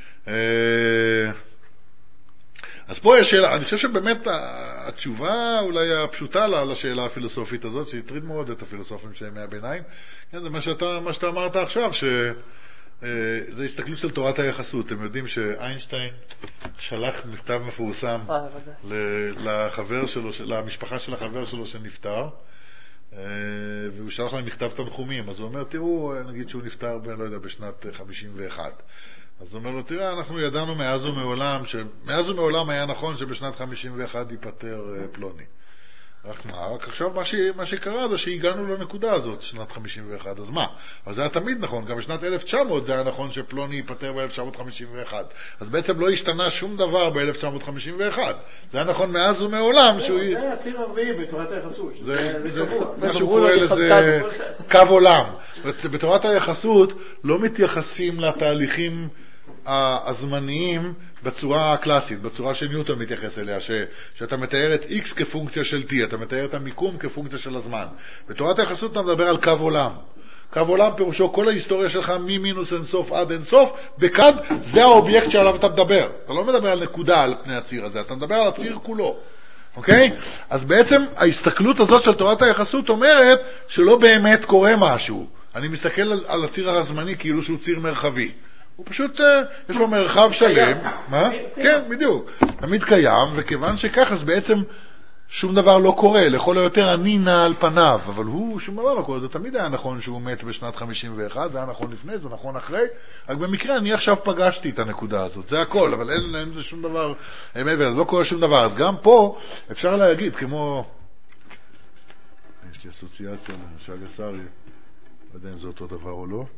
אז פה יש שאלה, אני חושב שבאמת התשובה אולי הפשוטה לשאלה הפילוסופית הזאת, שהטריד מאוד את הפילוסופים שהם מהביניים, כן, זה מה שאתה, מה שאתה אמרת עכשיו, שזה הסתכלות של תורת היחסות. אתם יודעים שאיינשטיין שלח מכתב מפורסם לחבר שלו, למשפחה של החבר שלו שנפטר, והוא שלח להם מכתב תנחומים. אז הוא אומר, תראו, נגיד שהוא נפטר ב, לא יודע, בשנת חמישים ואחת. אז הוא אומר לו, תראה, אנחנו ידענו מאז ומעולם, שמאז ומעולם היה נכון שבשנת חמישים ואחת ייפטר פלוני. רק מה? רק עכשיו מה, ש... מה שקרה זה שהגענו לנקודה הזאת, שנת חמישים ואחת. אז מה? אז זה היה תמיד נכון, גם בשנת אלף תשע מאות זה היה נכון שפלוני ייפטר ב-אלף תשע מאות חמישים ואחת. אז בעצם לא השתנה שום דבר ב-אלף תשע מאות חמישים ואחת. זה היה נכון מאז ומעולם שהוא... זה הציר הרביעי בתורת היחסות. זה מה שהוא קורא לזה קו עולם. בתורת היחסות לא מתייחסים לתהליכים הזמניים בצורה הקלאסית, בצורה שניוטון מתייחס אליה, ש, שאתה מתאר את X כפונקציה של T, אתה מתאר את המיקום כפונקציה של הזמן. בתורת היחסות אתה מדבר על קו עולם. קו עולם פירושו כל ההיסטוריה שלך ממינוס אינסוף עד אינסוף, וכאן זה האובייקט שעליו אתה מדבר. אתה לא מדבר על נקודה על פני הציר הזה, אתה מדבר על הציר כולו. אוקיי? אז בעצם ההסתכלות הזאת של תורת היחסות אומרת שלא באמת קורה משהו. אני מסתכל על, על הציר הזמני כאילו שהוא ציר מרחבי. הוא פשוט, יש לו מרחב שלם. מה? כן, בדיוק. תמיד קיים, וכיוון שכך, אז בעצם שום דבר לא קורה. לכל היותר אני נע על פניו, אבל הוא שום דבר לא קורה. זה תמיד היה נכון שהוא מת בשנת חמישים ואחת, זה היה נכון לפני, זה נכון אחרי. רק במקרה אני עכשיו פגשתי את הנקודה הזאת. זה הכל, אבל אין, אין זה שום דבר, האמת, לא קורה שום דבר. אז גם פה אפשר להגיד, כמו... יש לי אסוציאציה למשל גסרי, לא יודע אם זה אותו דבר או לא.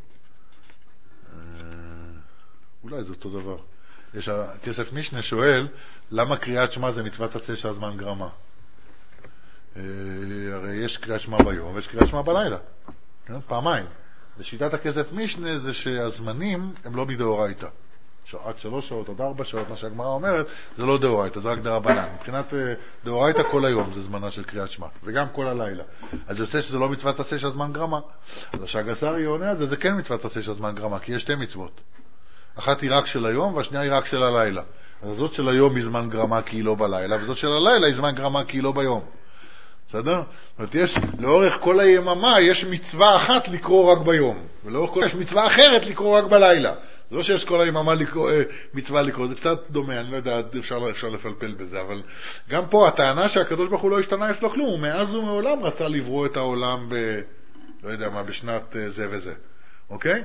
אולי זה אותו דבר. יש, כסף משנה שואל, למה קריאת שמע זה מצוות עשה שהזמן גרמה? אה, הרי יש קריאת שמע ביום ויש קריאת שמע בלילה. כן? פעמיים. לשיטת הכסף משנה זה שהזמנים הם לא מדאורייתא. עד שלוש שעות, עד ארבע שעות, מה שהגמרא אומרת, זה לא דאורייתא, זה רק דרבנן. מבחינת דאורייתא כל היום זה זמנה של קריאת שמע, וגם כל הלילה. אז יוצא שזה לא מצוות עשה שהזמן גרמה. אז השגסרי עונה על זה, זה כן מצוות עשה שהזמן גרמה, כי יש שתי מצוות. אחת היא רק של היום, והשנייה היא רק של הלילה. אז זאת של היום היא זמן גרמה כי היא לא בלילה, וזאת של הלילה היא זמן גרמה כי היא לא ביום. בסדר? זאת אומרת, יש, לאורך כל היממה יש מצווה אחת לקרוא רק ביום, ולאורך כל יש מצווה אחרת לקרוא רק בלילה. זה לא שיש כל היממה לקרוא, מצווה לקרוא, זה קצת דומה, אני לא יודע, אפשר, אפשר לפלפל בזה, אבל גם פה הטענה שהקדוש ברוך הוא לא השתנה אצלו כלום, הוא מאז ומעולם רצה לברוא את העולם ב... לא יודע מה, בשנת זה וזה. אוקיי?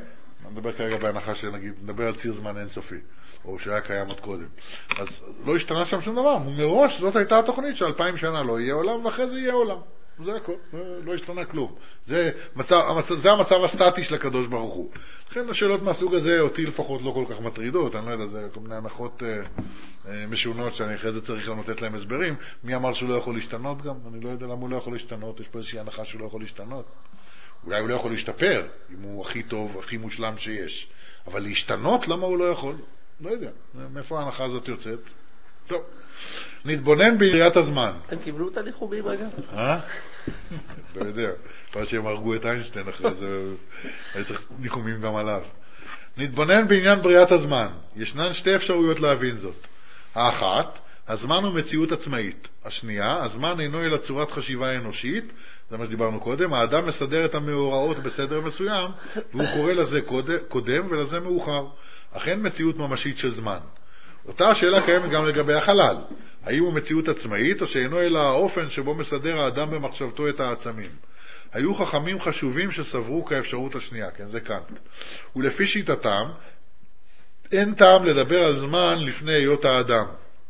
אני מדבר כרגע בהנחה שנגיד, נדבר על ציר זמן אינסופי, או שהיה קיים עוד קודם. אז לא השתנה שם שום דבר. מראש זאת הייתה התוכנית שאלפיים שנה לא יהיה עולם, ואחרי זה יהיה עולם. זה הכל, לא השתנה כלום. זה, מצב, זה המצב הסטטי של הקדוש ברוך הוא. לכן השאלות מהסוג הזה אותי לפחות לא כל כך מטרידות, אני לא יודע, זה כל מיני הנחות אה, אה, משונות שאני אחרי זה צריך לתת להם הסברים. מי אמר שהוא לא יכול להשתנות גם? אני לא יודע למה הוא לא יכול להשתנות, יש פה איזושהי הנחה שהוא לא יכול להשתנות. אולי הוא לא יכול להשתפר, אם הוא הכי טוב, הכי מושלם שיש. אבל להשתנות, למה הוא לא יכול? לא יודע. מאיפה ההנחה הזאת יוצאת? טוב. נתבונן בעיריית הזמן. הם קיבלו את הניחומים רגע? אה? לא יודע. פעם שהם הרגו את איינשטיין אחרי זה, היה צריך ניחומים גם עליו. נתבונן בעניין בריאת הזמן. ישנן שתי אפשרויות להבין זאת. האחת, הזמן הוא מציאות עצמאית. השנייה, הזמן אינו אלא צורת חשיבה אנושית, זה מה שדיברנו קודם, האדם מסדר את המאורעות בסדר מסוים, והוא קורא לזה קודם ולזה מאוחר. אכן מציאות ממשית של זמן. אותה השאלה קיימת גם לגבי החלל. האם הוא מציאות עצמאית, או שאינו אלא האופן שבו מסדר האדם במחשבתו את העצמים. היו חכמים חשובים שסברו כאפשרות השנייה, כן, זה קאנט. ולפי שיטתם, אין טעם לדבר על זמן לפני היות האדם.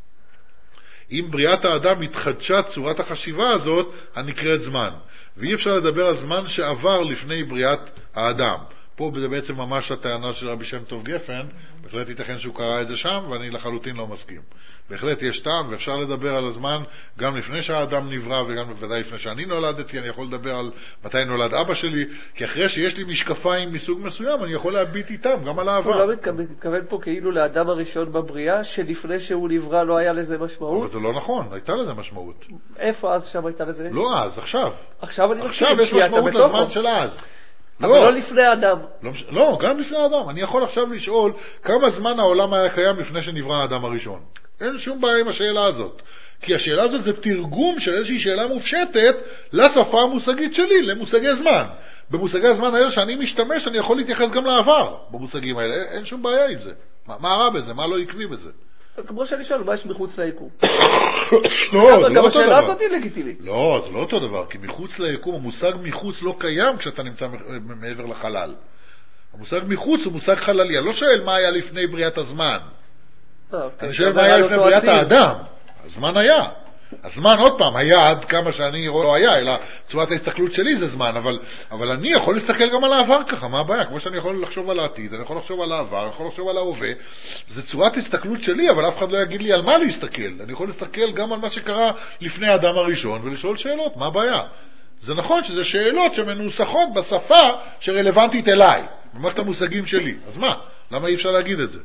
אם בריאת האדם התחדשה צורת החשיבה הזאת, הנקראת זמן. ואי אפשר לדבר על זמן שעבר לפני בריאת האדם. פה זה בעצם ממש הטענה של רבי שם טוב גפן, בהחלט ייתכן שהוא קרא את זה שם, ואני לחלוטין לא מסכים. בהחלט יש טעם, ואפשר לדבר על הזמן גם לפני שהאדם נברא, וגם בוודאי לפני שאני נולדתי, אני יכול לדבר על מתי נולד אבא שלי, כי אחרי שיש לי משקפיים מסוג מסוים, אני יכול להביט איתם, גם על העבר. הוא לא מתכוון, מתכוון פה כאילו לאדם הראשון בבריאה, שלפני שהוא נברא לא היה לזה משמעות. אבל זה לא נכון, הייתה לזה משמעות. איפה אז שם הייתה לזה? לא אז, עכשיו. עכשיו אני עכשיו יש משמעות לזמן של אז. אבל לא, לא לפני האדם. לא, לא, גם לפני האדם. אני יכול עכשיו לשאול כמה זמן העולם היה קיים לפני שנברא האדם הראשון. אין שום בעיה עם השאלה הזאת. כי השאלה הזאת זה תרגום של איזושהי שאלה מופשטת לשפה המושגית שלי, למושגי זמן. במושגי הזמן האלה שאני משתמש, אני יכול להתייחס גם לעבר במושגים האלה. אין שום בעיה עם זה. מה, מה רע בזה? מה לא עקבי בזה? כמו שאני שואל, מה יש מחוץ ליקום? לא, זה לא אותו דבר. גם השאלה הזאת היא לגיטימית. לא, זה לא אותו דבר, כי מחוץ ליקום, המושג מחוץ לא קיים כשאתה נמצא מעבר לחלל. המושג מחוץ הוא מושג חללי. אני לא שואל מה היה לפני בריאת הזמן. אני שואל מה היה לפני בריאת האדם. הזמן היה. הזמן עוד פעם היה עד כמה שאני רואה לא היה, אלא צורת ההסתכלות שלי זה זמן, אבל, אבל אני יכול להסתכל גם על העבר ככה, מה הבעיה? כמו שאני יכול לחשוב על העתיד, אני יכול לחשוב על העבר, אני יכול לחשוב על ההווה, זה צורת הסתכלות שלי, אבל אף אחד לא יגיד לי על מה להסתכל. אני יכול להסתכל גם על מה שקרה לפני האדם הראשון ולשאול שאלות, מה הבעיה? זה נכון שזה שאלות שמנוסחות בשפה שרלוונטית אליי, במערכת המושגים שלי. אז מה? למה אי אפשר להגיד את זה?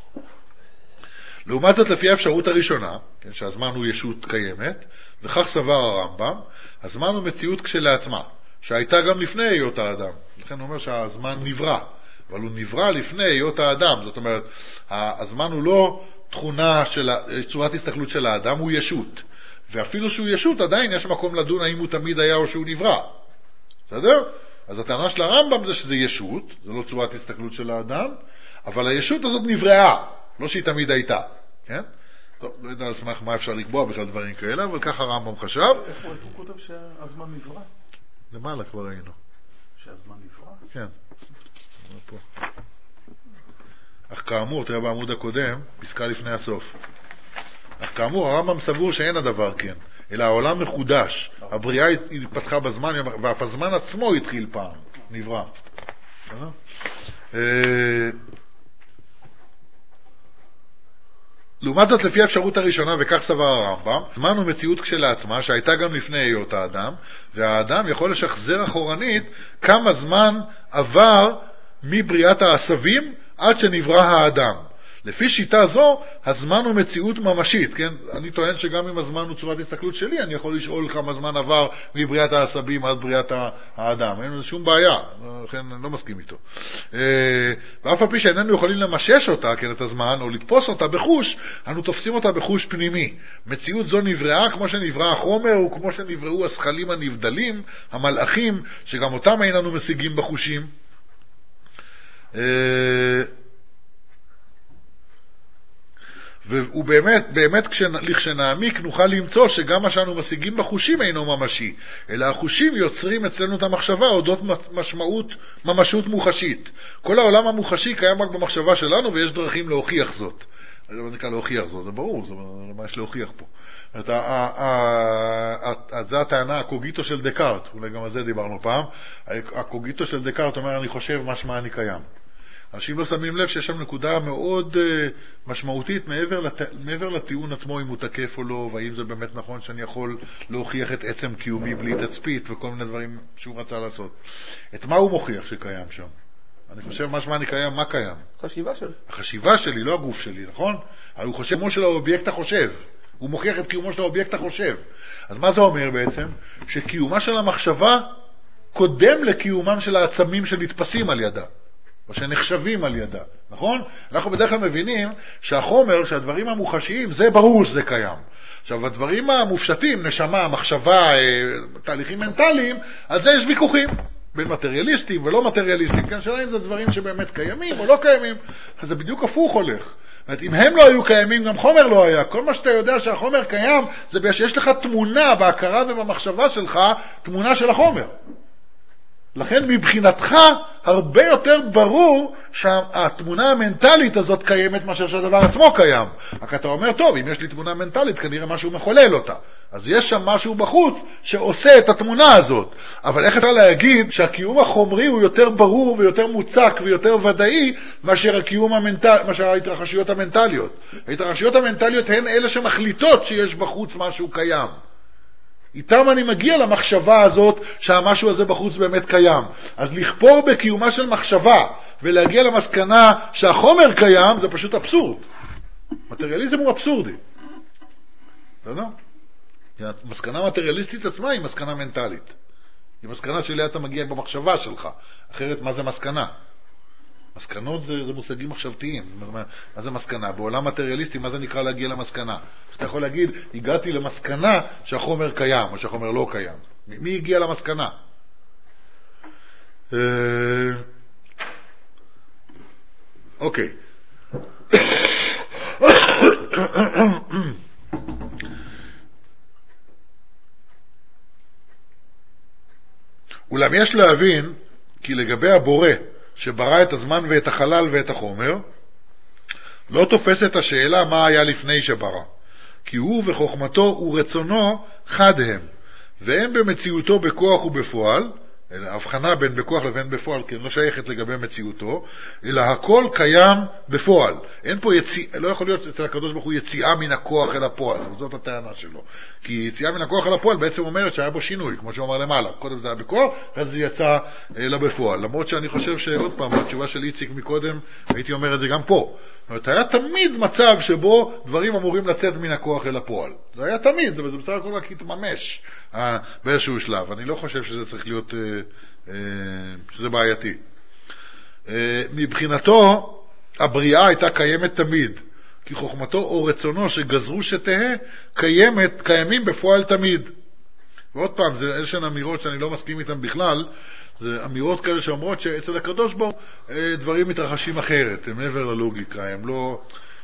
לעומת זאת, לפי האפשרות הראשונה, כן, שהזמן הוא ישות קיימת, וכך סבר הרמב"ם, הזמן הוא מציאות כשלעצמה, שהייתה גם לפני היות האדם. לכן הוא אומר שהזמן נברא, אבל הוא נברא לפני היות האדם. זאת אומרת, הזמן הוא לא תכונה של צורת הסתכלות של האדם, הוא ישות. ואפילו שהוא ישות, עדיין יש מקום לדון האם הוא תמיד היה או שהוא נברא. בסדר? אז הטענה של הרמב"ם זה שזה ישות, זה לא צורת הסתכלות של האדם, אבל הישות הזאת נבראה, לא שהיא תמיד הייתה. כן? טוב, לא יודע על סמך מה אפשר לקבוע בכלל דברים כאלה, אבל ככה הרמב"ם חשב. איפה הוא כותב שהזמן נברא? למעלה כבר ראינו. שהזמן נברא? כן. פה. אך כאמור, תראה בעמוד הקודם, פסקה לפני הסוף. אך כאמור, הרמב"ם סבור שאין הדבר כן, אלא העולם מחודש. הבריאה התפתחה בזמן, ואף הזמן עצמו התחיל פעם. נברא. אה... לעומת זאת, לפי האפשרות הראשונה, וכך סבר הרמב"ם, זמן הוא מציאות כשלעצמה, שהייתה גם לפני היות האדם, והאדם יכול לשחזר אחורנית כמה זמן עבר מבריאת העשבים עד שנברא האדם. לפי שיטה זו, הזמן הוא מציאות ממשית, כן? אני טוען שגם אם הזמן הוא צורת הסתכלות שלי, אני יכול לשאול כמה זמן עבר מבריאת העשבים עד בריאת האדם. אין שום בעיה, לכן אני לא מסכים איתו. ואף על פי שאיננו יכולים למשש אותה, כן, את הזמן, או לתפוס אותה בחוש, אנו תופסים אותה בחוש פנימי. מציאות זו נבראה כמו שנברא החומר, וכמו שנבראו השכלים הנבדלים, המלאכים, שגם אותם איננו משיגים בחושים. והוא באמת, באמת כשנעמיק נוכל למצוא שגם מה שאנו משיגים בחושים אינו ממשי, אלא החושים יוצרים אצלנו את המחשבה אודות משמעות, ממשות מוחשית. כל העולם המוחשי קיים רק במחשבה שלנו, ויש דרכים להוכיח זאת. אני לא נקרא להוכיח זאת, זה ברור, זה מה יש להוכיח פה. זה הטענה הקוגיטו של דקארט, אולי גם על זה דיברנו פעם. הקוגיטו של דקארט אומר, אני חושב משמע אני קיים. אנשים לא שמים לב שיש שם נקודה מאוד uh, משמעותית מעבר, לת... מעבר לטיעון עצמו, אם הוא תקף או לא, והאם זה באמת נכון שאני יכול להוכיח את עצם קיומי בלי תצפית וכל מיני דברים שהוא רצה לעשות. את מה הוא מוכיח שקיים שם? אני חושב משמע אני קיים, מה קיים? החשיבה שלי. החשיבה שלי, לא הגוף שלי, נכון? אבל הוא חושב קיומו של האובייקט החושב. הוא מוכיח את קיומו של האובייקט החושב. אז מה זה אומר בעצם? שקיומה של המחשבה קודם לקיומם של העצמים שנתפסים על ידה. או שנחשבים על ידה, נכון? אנחנו בדרך כלל מבינים שהחומר, שהדברים המוחשיים, זה ברור שזה קיים. עכשיו, הדברים המופשטים, נשמה, מחשבה, תהליכים מנטליים, על זה יש ויכוחים, בין מטריאליסטים ולא מטריאליסטים, כן, שאלה אם זה דברים שבאמת קיימים או לא קיימים, אז זה בדיוק הפוך הולך. זאת אומרת, אם הם לא היו קיימים, גם חומר לא היה. כל מה שאתה יודע שהחומר קיים, זה שיש לך תמונה בהכרה ובמחשבה שלך, תמונה של החומר. לכן מבחינתך הרבה יותר ברור שהתמונה המנטלית הזאת קיימת מאשר שהדבר עצמו קיים. רק אתה אומר, טוב, אם יש לי תמונה מנטלית, כנראה משהו מחולל אותה. אז יש שם משהו בחוץ שעושה את התמונה הזאת. אבל איך אפשר להגיד שהקיום החומרי הוא יותר ברור ויותר מוצק ויותר ודאי מאשר הקיום המנטל, מאשר ההתרחשויות המנטליות. ההתרחשויות המנטליות הן אלה שמחליטות שיש בחוץ משהו קיים. איתם אני מגיע למחשבה הזאת שהמשהו הזה בחוץ באמת קיים. אז לכפור בקיומה של מחשבה ולהגיע למסקנה שהחומר קיים זה פשוט אבסורד. מטריאליזם הוא אבסורדי. אתה יודע? המסקנה מטריאליסטית עצמה היא מסקנה מנטלית. היא מסקנה שאליה אתה מגיע במחשבה שלך. אחרת מה זה מסקנה? מסקנות זה, זה מושגים מחשבתיים. מה זה מסקנה? בעולם מטריאליסטי, מה זה נקרא להגיע למסקנה? אתה יכול להגיד, הגעתי למסקנה שהחומר קיים, או שהחומר לא קיים. מי הגיע למסקנה? אוקיי. אולם יש להבין כי לגבי הבורא שברא את הזמן ואת החלל ואת החומר, לא תופס את השאלה מה היה לפני שברא. כי הוא וחוכמתו ורצונו חד הם, ואין במציאותו בכוח ובפועל, אלא הבחנה בין בכוח לבין בפועל, כי לא שייכת לגבי מציאותו, אלא הכל קיים בפועל. אין פה יציאה, לא יכול להיות אצל הקדוש ברוך הוא יציאה מן הכוח אל הפועל, זאת הטענה שלו. כי יציאה מן הכוח אל הפועל בעצם אומרת שהיה בו שינוי, כמו שהוא אמר למעלה. קודם זה היה בכוח, אז זה יצא לבפועל. למרות שאני חושב שעוד פעם, התשובה של איציק מקודם, הייתי אומר את זה גם פה. זאת אומרת, היה תמיד מצב שבו דברים אמורים לצאת מן הכוח אל הפועל. זה היה תמיד, אבל זה בסך הכל רק התממש אה, באיזשהו שלב. אני לא חושב שזה צריך להיות, אה, אה, שזה בעייתי. אה, מבחינתו, הבריאה הייתה קיימת תמיד, כי חוכמתו או רצונו שגזרו שתהה, קיימת, קיימים בפועל תמיד. ועוד פעם, זה איזשהן אמירות שאני לא מסכים איתן בכלל, זה אמירות כאלה שאומרות שאצל הקדוש ברוך דברים מתרחשים אחרת, הם מעבר ללוגיקה, הם לא...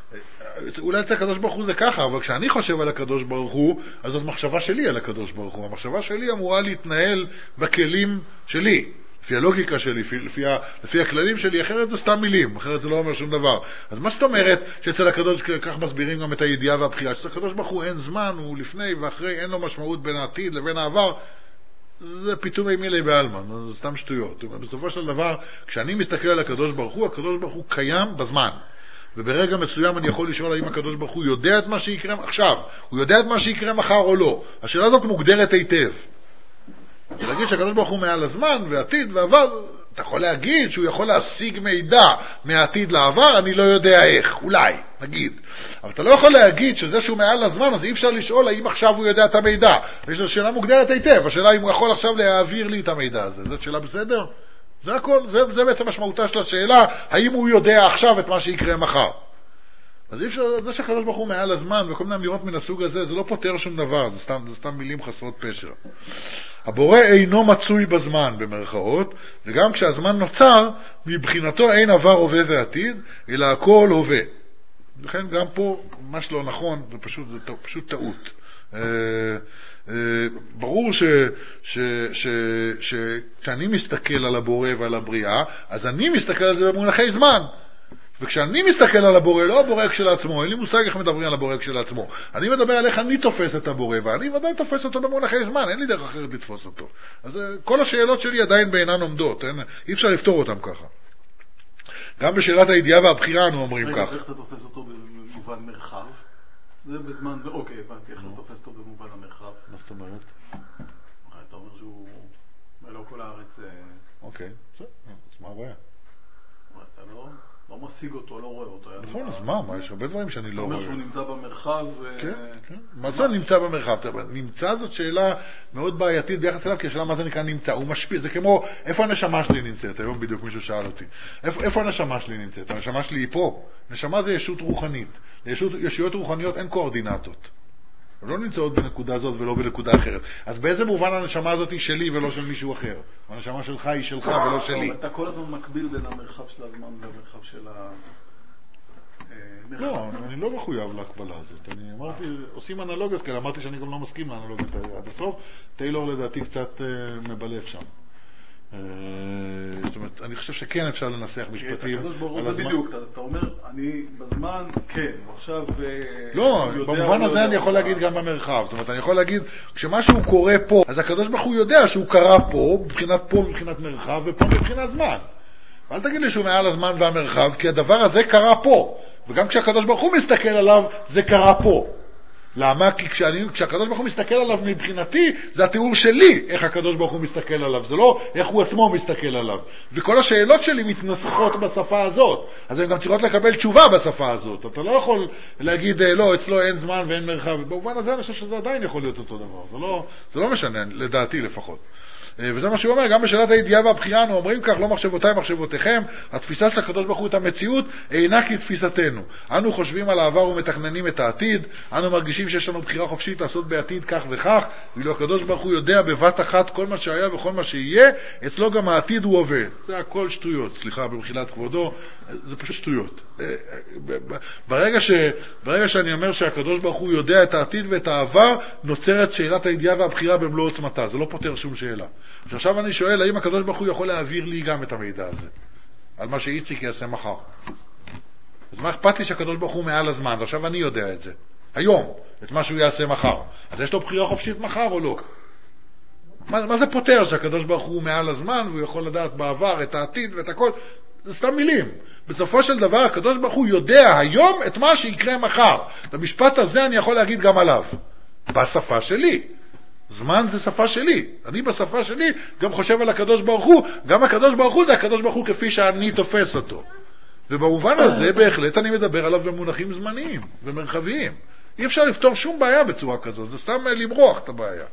אולי אצל הקדוש ברוך הוא זה ככה, אבל כשאני חושב על הקדוש ברוך הוא, אז זאת מחשבה שלי על הקדוש ברוך הוא. המחשבה שלי אמורה להתנהל בכלים שלי, לפי הלוגיקה שלי, לפי, לפי, לפי הכללים שלי, אחרת זה סתם מילים, אחרת זה לא אומר שום דבר. אז מה זאת אומרת שאצל הקדוש, כך מסבירים גם את הידיעה והבחירה, שאצל הקדוש ברוך הוא אין זמן, הוא לפני ואחרי, אין לו משמעות בין העתיד לבין העבר, זה פיתומי מילי באלמן, זה סתם שטויות. בסופו של דבר, כשאני מסתכל על הקדוש ברוך הוא, הקדוש ברוך הוא קיים בזמן. וברגע מסוים אני יכול לשאול האם הקדוש ברוך הוא יודע את מה שיקרה עכשיו, הוא יודע את מה שיקרה מחר או לא. השאלה הזאת מוגדרת היטב. להגיד שהקדוש ברוך הוא מעל הזמן ועתיד ועבר, אתה יכול להגיד שהוא יכול להשיג מידע מהעתיד לעבר, אני לא יודע איך, אולי, נגיד. אבל אתה לא יכול להגיד שזה שהוא מעל הזמן, אז אי אפשר לשאול האם עכשיו הוא יודע את המידע. יש לו שאלה מוגדרת היטב, השאלה אם הוא יכול עכשיו להעביר לי את המידע הזה. זאת שאלה בסדר? זה הכל, זה, זה בעצם משמעותה של השאלה, האם הוא יודע עכשיו את מה שיקרה מחר. אז אי אפשר, זה שהקדוש ברוך הוא מעל הזמן וכל מיני אמירות מן הסוג הזה, זה לא פותר שום דבר, זה סתם, זה סתם מילים חסרות פשר. הבורא אינו מצוי בזמן במרכאות, וגם כשהזמן נוצר, מבחינתו אין עבר, הווה ועתיד, אלא הכל הווה. לכן גם פה, מה שלא נכון, זה פשוט, זה פשוט טעות. ברור שכשאני מסתכל על הבורא ועל הבריאה, אז אני מסתכל על זה במונחי זמן. וכשאני מסתכל על הבורא, לא הבורא כשלעצמו, אין לי מושג איך מדברים על הבורא כשלעצמו. אני מדבר על איך אני תופס את הבורא, ואני ודאי תופס אותו במונחי זמן, אין לי דרך אחרת לתפוס אותו. אז כל השאלות שלי עדיין בעינן עומדות, אין, אי אפשר לפתור אותם ככה. גם בשאלת הידיעה והבחירה אנו אומרים כך. איך אתה תופס אותו במובן מרחב? זה בזמן, אוקיי, הבנתי, איך אתה תופס אותו במובן המרחב? מה זאת אומרת? אתה אומר שהוא מלא כל הארץ... אוקיי, אז מה הבעיה? אתה לא... לא משיג אותו, לא רואה אותו. נכון, אז מה? מה? יש הרבה דברים שאני לא רואה. זאת אומרת שהוא נמצא במרחב... כן, כן. מה זה נמצא במרחב? נמצא זאת שאלה מאוד בעייתית ביחס אליו, כי השאלה מה זה נקרא נמצא. הוא משפיע, זה כמו, איפה הנשמה שלי נמצאת? היום בדיוק מישהו שאל אותי. איפה הנשמה שלי נמצאת? הנשמה שלי היא פה. נשמה זה ישות רוחנית. לישויות רוחניות אין קואורדינטות. הן לא נמצאות בנקודה הזאת ולא בנקודה אחרת. אז באיזה מובן הנשמה הזאת היא שלי ולא של מישהו אחר? הנשמה שלך היא שלך ולא שלי. אתה כל הזמן מקביל בין המרחב של הזמן והמרחב של המרחב. לא, אני לא מחויב להקבלה הזאת. אני אמרתי, עושים אנלוגיות כאלה, אמרתי שאני גם לא מסכים לאנלוגיות עד הסוף. טיילור לדעתי קצת מבלף שם. זאת אומרת, אני חושב שכן אפשר לנסח משפטים. הקדוש ברוך הוא זה בדיוק, אתה אומר, אני בזמן, כן, ועכשיו... לא, במובן הזה אני יכול להגיד גם במרחב. זאת אומרת, אני יכול להגיד, כשמשהו קורה פה, אז הקדוש ברוך הוא יודע שהוא קרה פה, מבחינת פה, מבחינת מרחב, ופה מבחינת זמן. אל תגיד לי שהוא מעל הזמן והמרחב, כי הדבר הזה קרה פה. וגם כשהקדוש ברוך הוא מסתכל עליו, זה קרה פה. למה? כי כשאני, כשהקדוש ברוך הוא מסתכל עליו מבחינתי, זה התיאור שלי, איך הקדוש ברוך הוא מסתכל עליו, זה לא איך הוא עצמו מסתכל עליו. וכל השאלות שלי מתנסחות בשפה הזאת, אז הן גם צריכות לקבל תשובה בשפה הזאת. אתה לא יכול להגיד, לא, אצלו אין זמן ואין מרחב. במובן הזה אני חושב שזה עדיין יכול להיות אותו דבר. זה לא, זה לא משנה, לדעתי לפחות. וזה מה שהוא אומר, גם בשאלת הידיעה והבחירה אנו אומרים כך, לא מחשבותיי מחשבותיכם, התפיסה של הקדוש ברוך הוא את המציאות אינה כתפיסתנו. אנו חושבים על העבר ומתכננים את העתיד, אנו מרגישים שיש לנו בחירה חופשית לעשות בעתיד כך וכך, ואילו הקדוש ברוך הוא יודע בבת אחת כל מה שהיה וכל מה שיהיה, אצלו גם העתיד הוא עובד. זה הכל שטויות, סליחה, במחילת כבודו, זה פשוט שטויות. ברגע ש, ברגע שאני אומר שהקדוש ברוך הוא יודע את העתיד ואת העבר, נוצרת שאלת הידיעה והבחירה במלוא עוצמתה. זה לא פותר שום שאלה. שעכשיו אני שואל, האם הקדוש ברוך הוא יכול להעביר לי גם את המידע הזה? על מה שאיציק יעשה מחר. אז מה אכפת לי שהקדוש ברוך הוא מעל הזמן? ועכשיו אני יודע את זה. היום, את מה שהוא יעשה מחר. אז יש לו בחירה חופשית מחר או לא? מה, מה זה פותר שהקדוש ברוך הוא מעל הזמן והוא יכול לדעת בעבר את העתיד ואת הכל? זה סתם מילים. בסופו של דבר הקדוש ברוך הוא יודע היום את מה שיקרה מחר. את המשפט הזה אני יכול להגיד גם עליו. בשפה שלי. זמן זה שפה שלי. אני בשפה שלי גם חושב על הקדוש ברוך הוא. גם הקדוש ברוך הוא זה הקדוש ברוך הוא כפי שאני תופס אותו. ובמובן הזה בהחלט אני מדבר עליו במונחים זמניים ומרחביים. אי אפשר לפתור שום בעיה בצורה כזאת. זה סתם למרוח את הבעיה.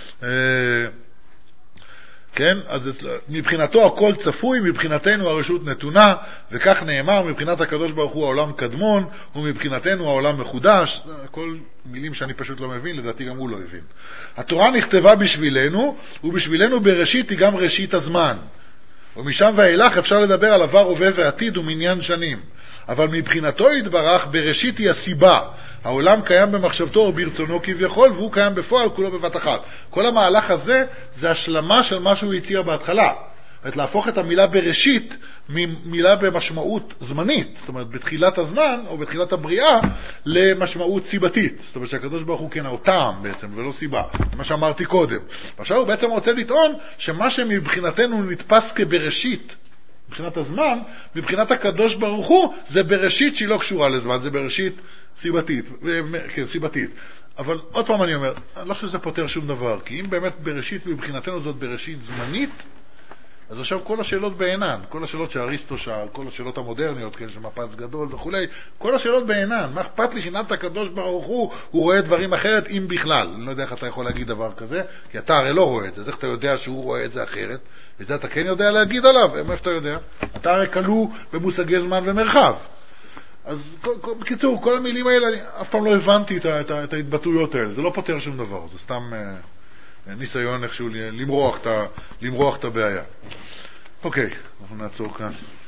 כן? אז מבחינתו הכל צפוי, מבחינתנו הרשות נתונה, וכך נאמר, מבחינת הקדוש ברוך הוא העולם קדמון, ומבחינתנו העולם מחודש. כל מילים שאני פשוט לא מבין, לדעתי גם הוא לא הבין. התורה נכתבה בשבילנו, ובשבילנו בראשית היא גם ראשית הזמן. ומשם ואילך אפשר לדבר על עבר, הווה ועתיד ומניין שנים. אבל מבחינתו יתברך, בראשית היא הסיבה. העולם קיים במחשבתו או ברצונו כביכול, והוא קיים בפועל כולו בבת אחת. כל המהלך הזה זה השלמה של מה שהוא הציע בהתחלה. זאת להפוך את המילה בראשית ממילה במשמעות זמנית, זאת אומרת בתחילת הזמן או בתחילת הבריאה, למשמעות סיבתית. זאת אומרת שהקדוש ברוך הוא כן הטעם בעצם ולא סיבה, מה שאמרתי קודם. עכשיו הוא בעצם רוצה לטעון שמה שמבחינתנו נתפס כבראשית מבחינת הזמן, מבחינת הקדוש ברוך הוא זה בראשית שהיא לא קשורה לזמן, זה בראשית סיבתית, כן, סיבתית. אבל עוד פעם אני אומר, אני לא חושב שזה פותר שום דבר, כי אם באמת בראשית מבחינתנו זאת בראשית זמנית, אז עכשיו כל השאלות בעינן, כל השאלות שאריסטו שאל, כל השאלות המודרניות, כן, של מפץ גדול וכולי, כל השאלות בעינן. מה אכפת לי שנת הקדוש ברוך הוא, הוא רואה דברים אחרת, אם בכלל. אני לא יודע איך אתה יכול להגיד דבר כזה, כי אתה הרי לא רואה את זה, אז איך אתה יודע שהוא רואה את זה אחרת? וזה אתה כן יודע להגיד עליו, איפה אתה יודע? אתה הרי כלוא במושגי זמן ומרחב. אז בקיצור, כל המילים האלה, אני אף פעם לא הבנתי את, את, את ההתבטאויות האלה, זה לא פותר שום דבר, זה סתם ניסיון איכשהו למרוח את, למרוח את הבעיה. אוקיי, אנחנו נעצור כאן.